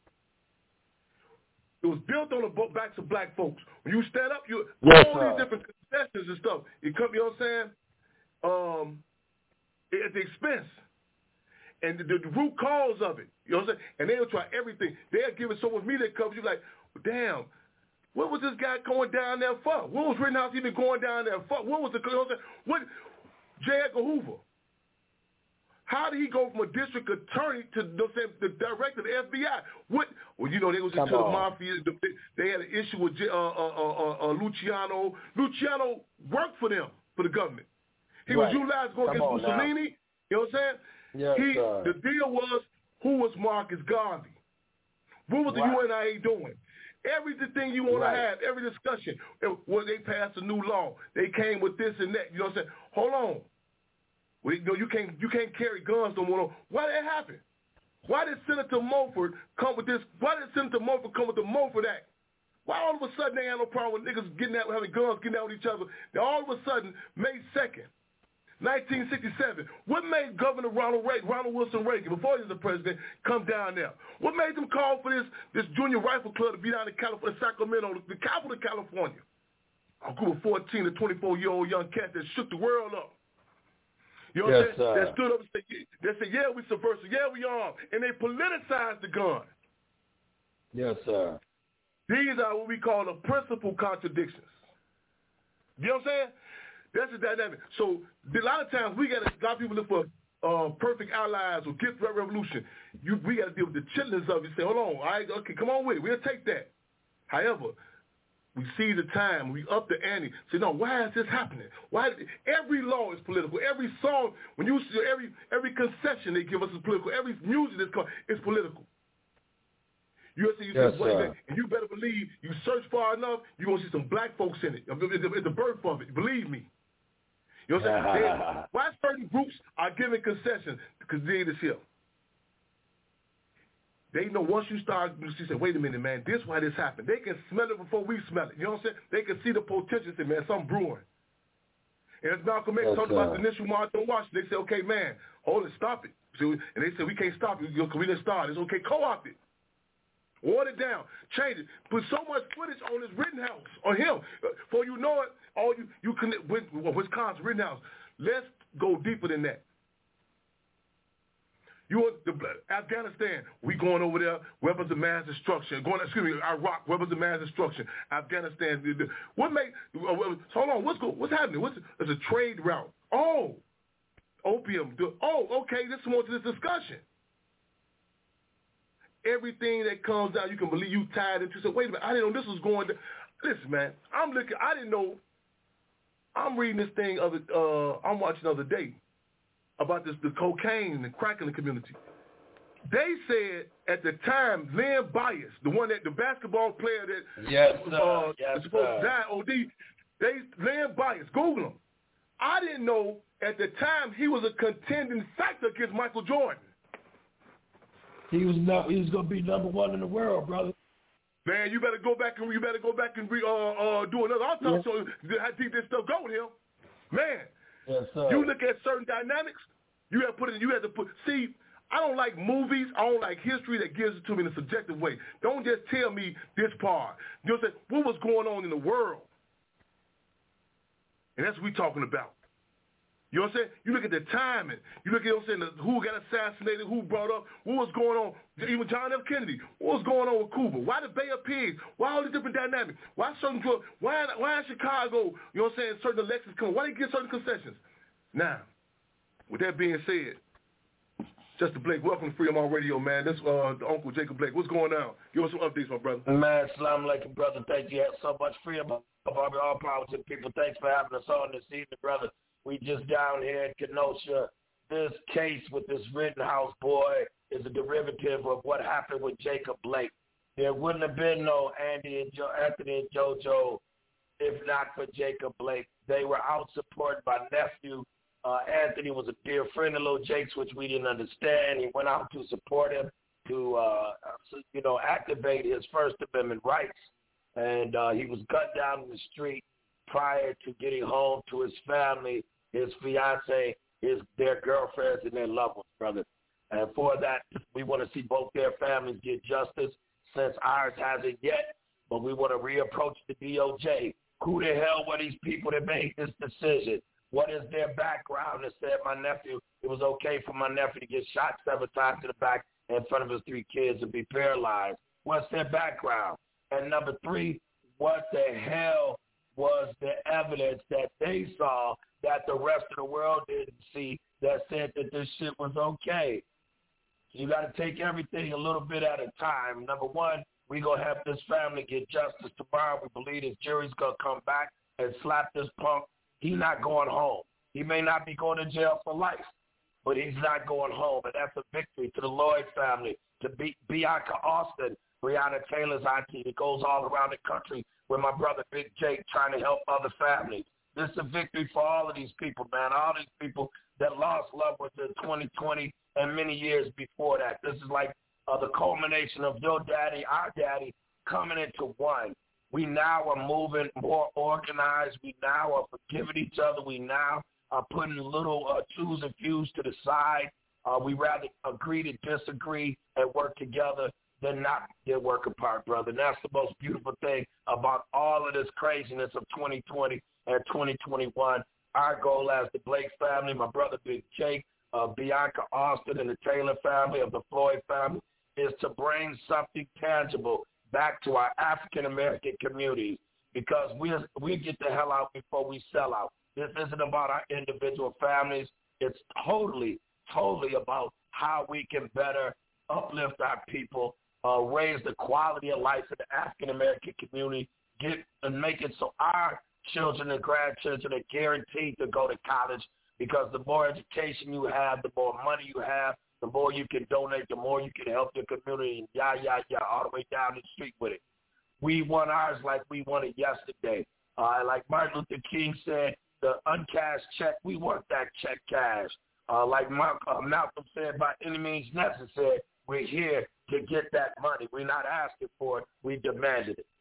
it was built on the backs of black folks. When you stand up, you yes, all sir. these different concessions and stuff. You come, you know what I'm saying? Um, at the expense and the, the, the root cause of it. You know what I'm saying? And they'll try everything. They'll give it so much media coverage. You're like, well, damn, what was this guy going down there for? What was Rittenhouse even going down there for? What was the, you know what I'm saying? What, J. Edgar Hoover, how did he go from a district attorney to the, the director of the F B I? What? Well, you know, they was into the mafia. They had an issue with uh, uh, uh, uh, Luciano. Luciano worked for them, for the government. He right. was utilized to go Come against Mussolini. Now. You know what I'm saying? Yes, he, sir. The deal was, who was Marcus Garvey? What was right. the U N I A doing? Everything you want right. to have, every discussion. Well, they passed a new law. They came with this and that. You know what I'm saying? Hold on. Well, you, know, you can't you can't carry guns no more. Why did that happen? Why did Senator Mulford come with this? Why did Senator Mulford come with the Mulford Act? Why all of a sudden they had no problem with niggas getting out, having guns, getting out with each other? Then all of a sudden, May second, nineteen sixty-seven, what made Governor Ronald Reagan, Ronald Wilson Reagan, before he was the president, come down there? What made them call for this this junior rifle club to be down in California, Sacramento, the capital of California? A group of fourteen to twenty-four-year-old young cats that shook the world up. You know what I'm yes, saying? Sir. That stood up and said, they said, yeah, we subversive, yeah, we are. And they politicized the gun. Yes, sir. These are what we call the principal contradictions. You know what I'm saying? That's the dynamic. So a lot of times we got a lot of people look for uh, perfect allies or gift revolution. You, we got to deal with the chitlins of it. Say, hold on, all right, okay, come on with it. We'll take that. However, we see the time. We up the ante. Say, no, why is this happening? Why? Every law is political. Every song, when you see every every concession they give us is political. Every music that's called is political. You see, you yes, see what that, and you better believe you search far enough, you're gonna see some black folks in it. It's the birth of it. Believe me. You know what I'm saying? They, why certain groups are giving concessions? Because they this here. They know once you start, you say, wait a minute, man, this is why this happened. They can smell it before we smell it. You know what I'm saying? They can see the potential, say, man, something brewing. And as Malcolm X yes, talked about the initial march on Washington, they say, okay, man, hold it, stop it. So, and they said, we can't stop it because we didn't start. It's okay, co-opt it. Water it down, change it. Put so much footage on this Rittenhouse, on him. For you know it, all you, you connect with Wisconsin, Rittenhouse. Let's go deeper than that. You want the Afghanistan? We going over there, weapons of mass destruction. Going, excuse me, Iraq, weapons of mass destruction. Afghanistan. What make? Hold on, what's going? What's happening? What's it's a trade route? Oh, opium. Oh, okay. This is more to this discussion. Everything that comes out, you can believe you tied into. So wait a minute, I didn't know this was going. To, listen, man, I'm looking. I didn't know. I'm reading this thing other. Uh, I'm watching the other day about this, the cocaine and crack in the community. They said at the time, Len Bias, the one that the basketball player that yes, was uh, yes, supposed sir. to die, O D, they Len Bias, Google him. I didn't know at the time he was a contending factor against Michael Jordan. He was not. He was going to be number one in the world, brother. Man, you better go back and you better go back and re, uh, uh, do another autopsy so how deep this stuff go with him. Man, yes, sir. You look at certain dynamics. You have to put it. You have to put. See, I don't like movies. I don't like history that gives it to me in a subjective way. Don't just tell me this part. You know what I'm saying? What was going on in the world? And that's what we're talking about. You know what I'm saying? You look at the timing. You look at, you know what I'm saying, who got assassinated, who brought up, what was going on, even John F. Kennedy. What was going on with Cuba? Why the Bay of Pigs? Why all these different dynamics? Why certain drugs? Why, why in Chicago, you know what I'm saying, certain elections come? Why they get certain concessions? Now, with that being said, Justice Blake, welcome to Freedom on Radio, man. This uh, the Uncle Jacob Blake. What's going on? Give us some updates, my brother. Man, salam alaikum, brother. Thank you so much. Freedom of all power to the people. Thanks for having us on this evening, brother. We just down here in Kenosha. This case with this Rittenhouse boy is a derivative of what happened with Jacob Blake. There wouldn't have been no Andy and jo- Anthony and JoJo if not for Jacob Blake. They were out supported by nephew. Uh, Anthony was a dear friend of Lil Jake's, which we didn't understand. He went out to support him, to uh, you know, activate his First Amendment rights. And uh, he was gunned down in the street prior to getting home to his family, his fiance, his their girlfriends, and their loved ones, brother. And for that, we want to see both their families get justice, since ours hasn't yet. But we want to reapproach the D O J. Who the hell were these people that made this decision? What is their background that said my nephew, it was okay for my nephew to get shot seven times to the back in front of his three kids and be paralyzed? What's their background? And number three, what the hell was the evidence that they saw that the rest of the world didn't see that said that this shit was okay? You got to take everything a little bit at a time. Number one, we're going to have this family get justice tomorrow. We believe this jury's going to come back and slap this punk. He's not going home. He may not be going to jail for life, but he's not going home. And that's a victory to the Lloyd family, to Be- Bianca Austin, Breonna Taylor's auntie that goes all around the country with my brother Big Jake trying to help other families. This is a victory for all of these people, man, all these people that lost loved ones in twenty twenty and many years before that. This is like uh, the culmination of your daddy, our daddy, coming into one. We now are moving more organized. We now are forgiving each other. We now are putting little uh, twos and fews to the side. Uh, we rather agree to disagree and work together than not get work apart, brother. And that's the most beautiful thing about all of this craziness of twenty twenty and twenty twenty-one. Our goal as the Blake family, my brother Big Jake, uh, Bianca Austin, and the Taylor family, of the Floyd family, is to bring something tangible back to our African-American communities, because we we get the hell out before we sell out. This isn't about our individual families. It's totally, totally about how we can better uplift our people, uh, raise the quality of life in the African-American community, get and make it so our children and grandchildren are guaranteed to go to college, because the more education you have, the more money you have, the more you can donate, the more you can help your community, and yah, yah, yah, all the way down the street with it. We want ours like we want it yesterday. Uh, like Martin Luther King said, the uncashed check, we want that check cash. Uh, like Mark, uh, Malcolm said, by any means necessary, we're here to get that money. We're not asking for it. We demanded it.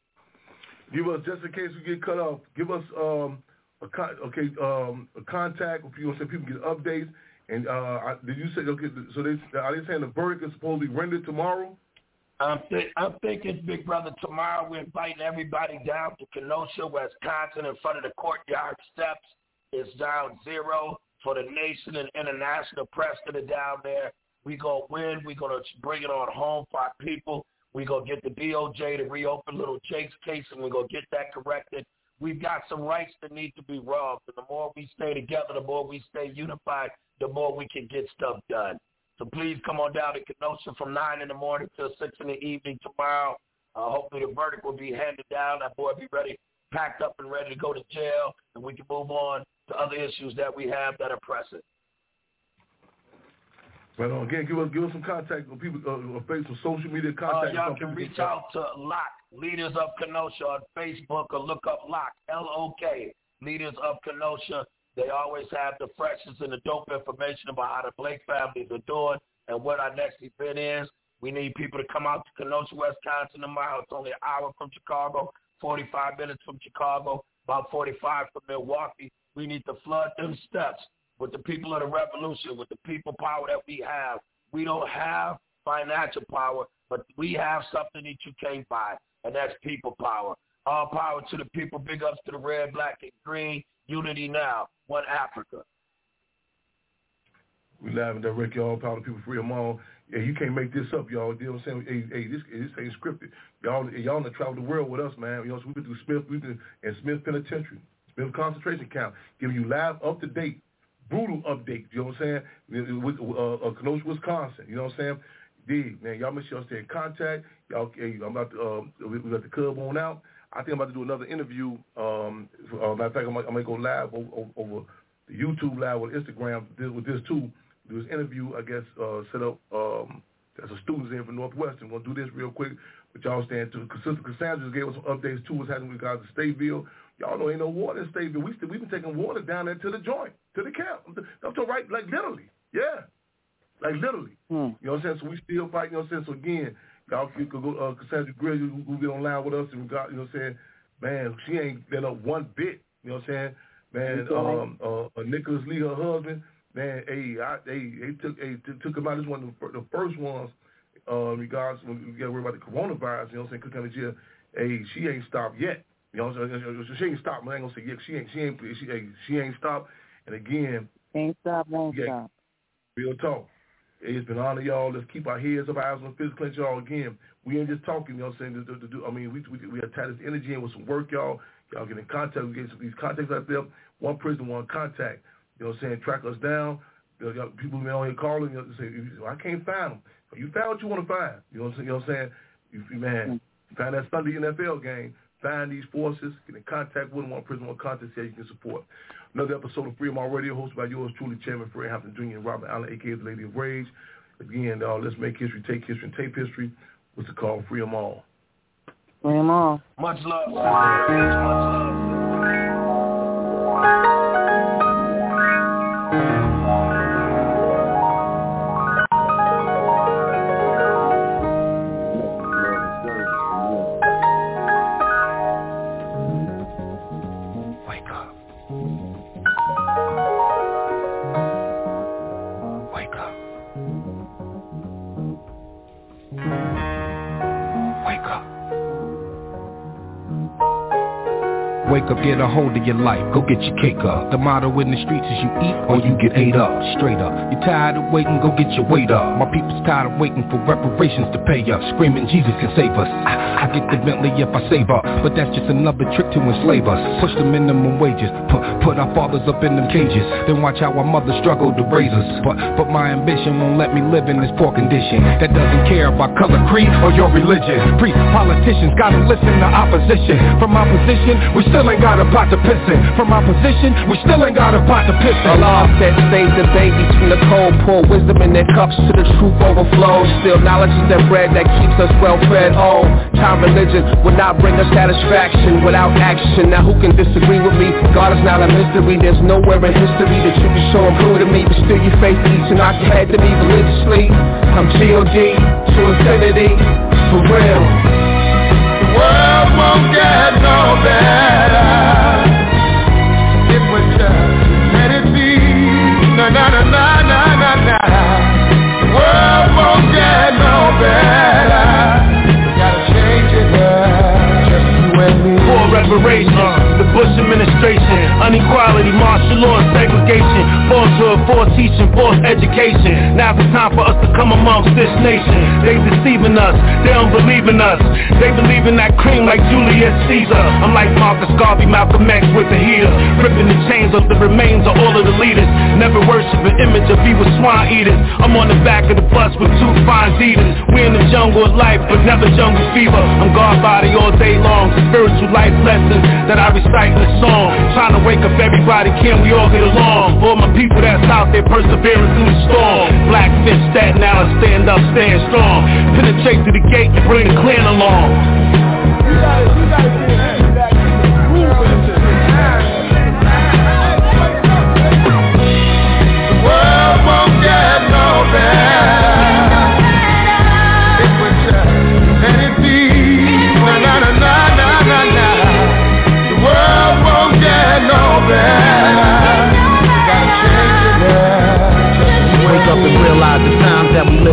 Give us, just in case we get cut off, give us um, a con- okay um, a contact if you want to say people get updates. And uh, did you say, okay, so they, are they saying the verdict is supposed to be rendered tomorrow? I'm, th- I'm thinking, big brother, tomorrow we're inviting everybody down to Kenosha, Wisconsin, in front of the courtyard steps. It's down zero for the nation and international press that are down there. We're going to win. We're going to bring it on home for our people. We're going to get the D O J to reopen Little Jake's case, and we're going to get that corrected. We've got some rights that need to be robbed, and the more we stay together, the more we stay unified, the more we can get stuff done. So please come on down to Kenosha from nine in the morning till six in the evening tomorrow. Uh, hopefully the verdict will be handed down. That boy be ready, packed up and ready to go to jail, and we can move on to other issues that we have that are pressing. Right on. Again, give us give us some contact on people, uh, some social media contact. Uh, y'all can reach out to L O C, Leaders of Kenosha, on Facebook, or look up L O C, L O K, Leaders of Kenosha. They always have the freshest and the dope information about how the Blake families are doing and what our next event is. We need people to come out to Kenosha, Wisconsin tomorrow. It's only an hour from Chicago, forty-five minutes from Chicago, about forty-five from Milwaukee. We need to flood them steps with the people of the revolution, with the people power that we have. We don't have financial power, but we have something that you can't buy, and that's people power. All power to the people. Big ups to the red, black, and green. Unity now. One Africa. We live and direct, y'all. Power to people, free them all. Yeah, you can't make this up, y'all. You know what I'm saying? Hey, hey this, this ain't scripted. Y'all, y'all done traveled the world with us, man. You know, so we've been through Smith, we've been in Smith Penitentiary, Smith Concentration Camp, giving you live, up-to-date, brutal updates. You know what I'm saying? With uh, uh, Kenosha, Wisconsin. You know what I'm saying? Dig, man. Y'all make sure y'all stay in contact. Y'all, hey, I'm about to, uh, we got the Cub on out. I think I'm about to do another interview. Um, uh, matter of fact, I'm going to go live over, over, over the YouTube live or Instagram with this too. Do this interview, I guess, uh, set up um, as a students in from Northwestern. We're going to do this real quick, but y'all stand to. Sister Cassandra just gave us some updates too. What's happening with regards to Stateville. Y'all know ain't no water in Stateville. We still, we've been taking water down there to the joint, to the camp. I'm talking right, like literally. Yeah. Like literally. Hmm. You know what I'm saying? So we still fighting, you know what I'm saying? So again, y'all could go, uh, Cassandra Grill, who, who get online with us, and we got, you know what I'm saying? Man, she ain't been up one bit, you know what I'm saying? Man, um, uh, uh, Nicholas Lee, her husband, man, hey, I, hey, they took, hey, t- took him out. This one of the first ones, uh, in regards when we got to worry about the coronavirus, you know what I'm saying? Cook County Jail, hey, she ain't stopped yet. You know what I'm saying? She ain't stopped. I ain't gonna say yeah, she ain't, she ain't, she, hey, she ain't stopped. And again, ain't stop, won't yeah, stop. Real talk. It's been honor, y'all. Let's keep our heads up, eyes on the physical, y'all. Again, we ain't just talking, you know what I'm saying? To, to, to do, I mean, we we, we have tied this energy in with some work, y'all. Y'all get in contact. We get some, these contacts out there. One prison, one contact. You know what I'm saying? Track us down. You know, people been on here calling, you know, say, I can't find them. But you found what you want to find. You know what I'm saying? You know what I'm saying? You, man, you find that Sunday N F L game. Find these forces. Get in contact with them. One prison, one contact. See how you can support. Another episode of Freedom All Radio, hosted by yours truly, Chairman Fred Hampton Junior and Robert Allen, a k a the Lady of Rage. Again, uh, let's make history, take history, and tape history. What's it called? Free 'em all. Free 'em all. Much love. Much love. Wake up, get a hold of your life, go get your cake up. The motto in the streets is you eat or you get ate up. Straight up, you're tired of waiting, go get your weight up. My people's tired of waiting for reparations to pay up. Screaming Jesus can save us. I, I get the Bentley if I save up, but that's just another trick to enslave us. Push the minimum wages, put, put our fathers up in them cages. Then watch how our mothers struggle to raise us. But, but my ambition won't let me live in this poor condition that doesn't care about color, creed, or your religion. Priests, politicians, gotta listen to opposition. From my position, we still ain't got a pot to piss in. From my position, we still ain't got a pot to piss in. Allah said save the babies from the cold, pour wisdom in their cups to the truth overflows. Still knowledge is that bread that keeps us well fed. Oh, time religion will not bring us satisfaction without action. Now who can disagree with me? God is not a mystery. There's nowhere in history that you can show and prove to me. But still you face each and knock your head to me religiously. I'm G O D to infinity, for real. The world won't get no better if we just let it be. Na na na na na na na. The world won't get no better. We gotta change it now, just you and me. For reparations, the Bush administration, inequality, martial law, segregation, falsehood, forced teaching, forced education. Now it's time for us to come amongst this nation. They deceiving us, they don't believe in us. They believe in that cream like Julius Caesar. I'm like Marcus Garvey, Malcolm X with the heater, ripping the chains of the remains of all of the leaders. Never worship an image of evil swine eaters. I'm on the back of the bus with two fine eaters. We in the jungle of life, but never jungle fever. I'm God body all day long, spiritual life lessons that I recite in the song. Trying to wake up everybody, can we all get along? For my people that's out there persevering through the storm. Blackfish, Staten Island, stand up, stand strong. Penetrate through the gate and bring the clan along. You gotta, you gotta get that. The world won't get no better if we just let it be. Na na na na na na na. The world won't get no better. We gotta change it now. Wake up and realize the times that we live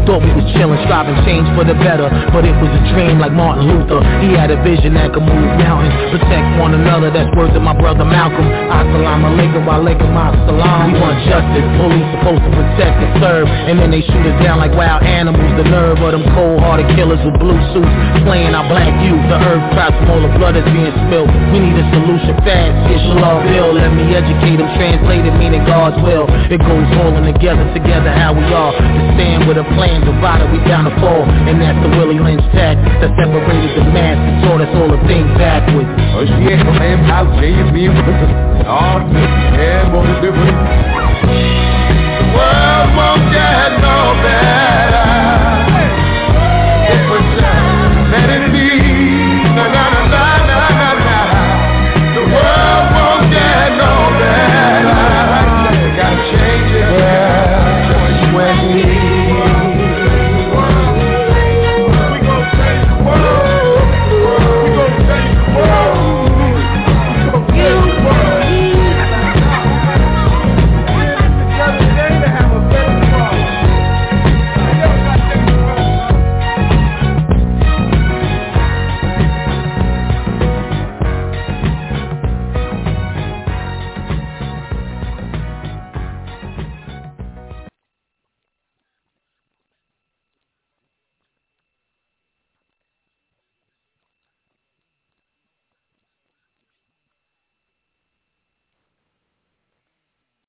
Thought we was chillin', striving change for the better, but it was a dream like Martin Luther. He had a vision that could move mountains, protect one another. That's words of my brother Malcolm. Assalamu alaikum, wa alaikum assalam. We want justice, police supposed to protect and serve, and then they shoot us down like wild animals. The nerve of them cold-hearted killers with blue suits playing our black youth. The earth cries from all the blood that's being spilled. We need a solution fast. It's law bill. Let me educate them, translate it, meaning God's will. It goes holding together, together how we are. To stand with a plan, divided we down to fall. And that's the Willie Lynch tact that separated the mass and taught us all the things backwards. Oh shit, man, how dare you be with us? Oh, yeah, more different. The world won't get no better.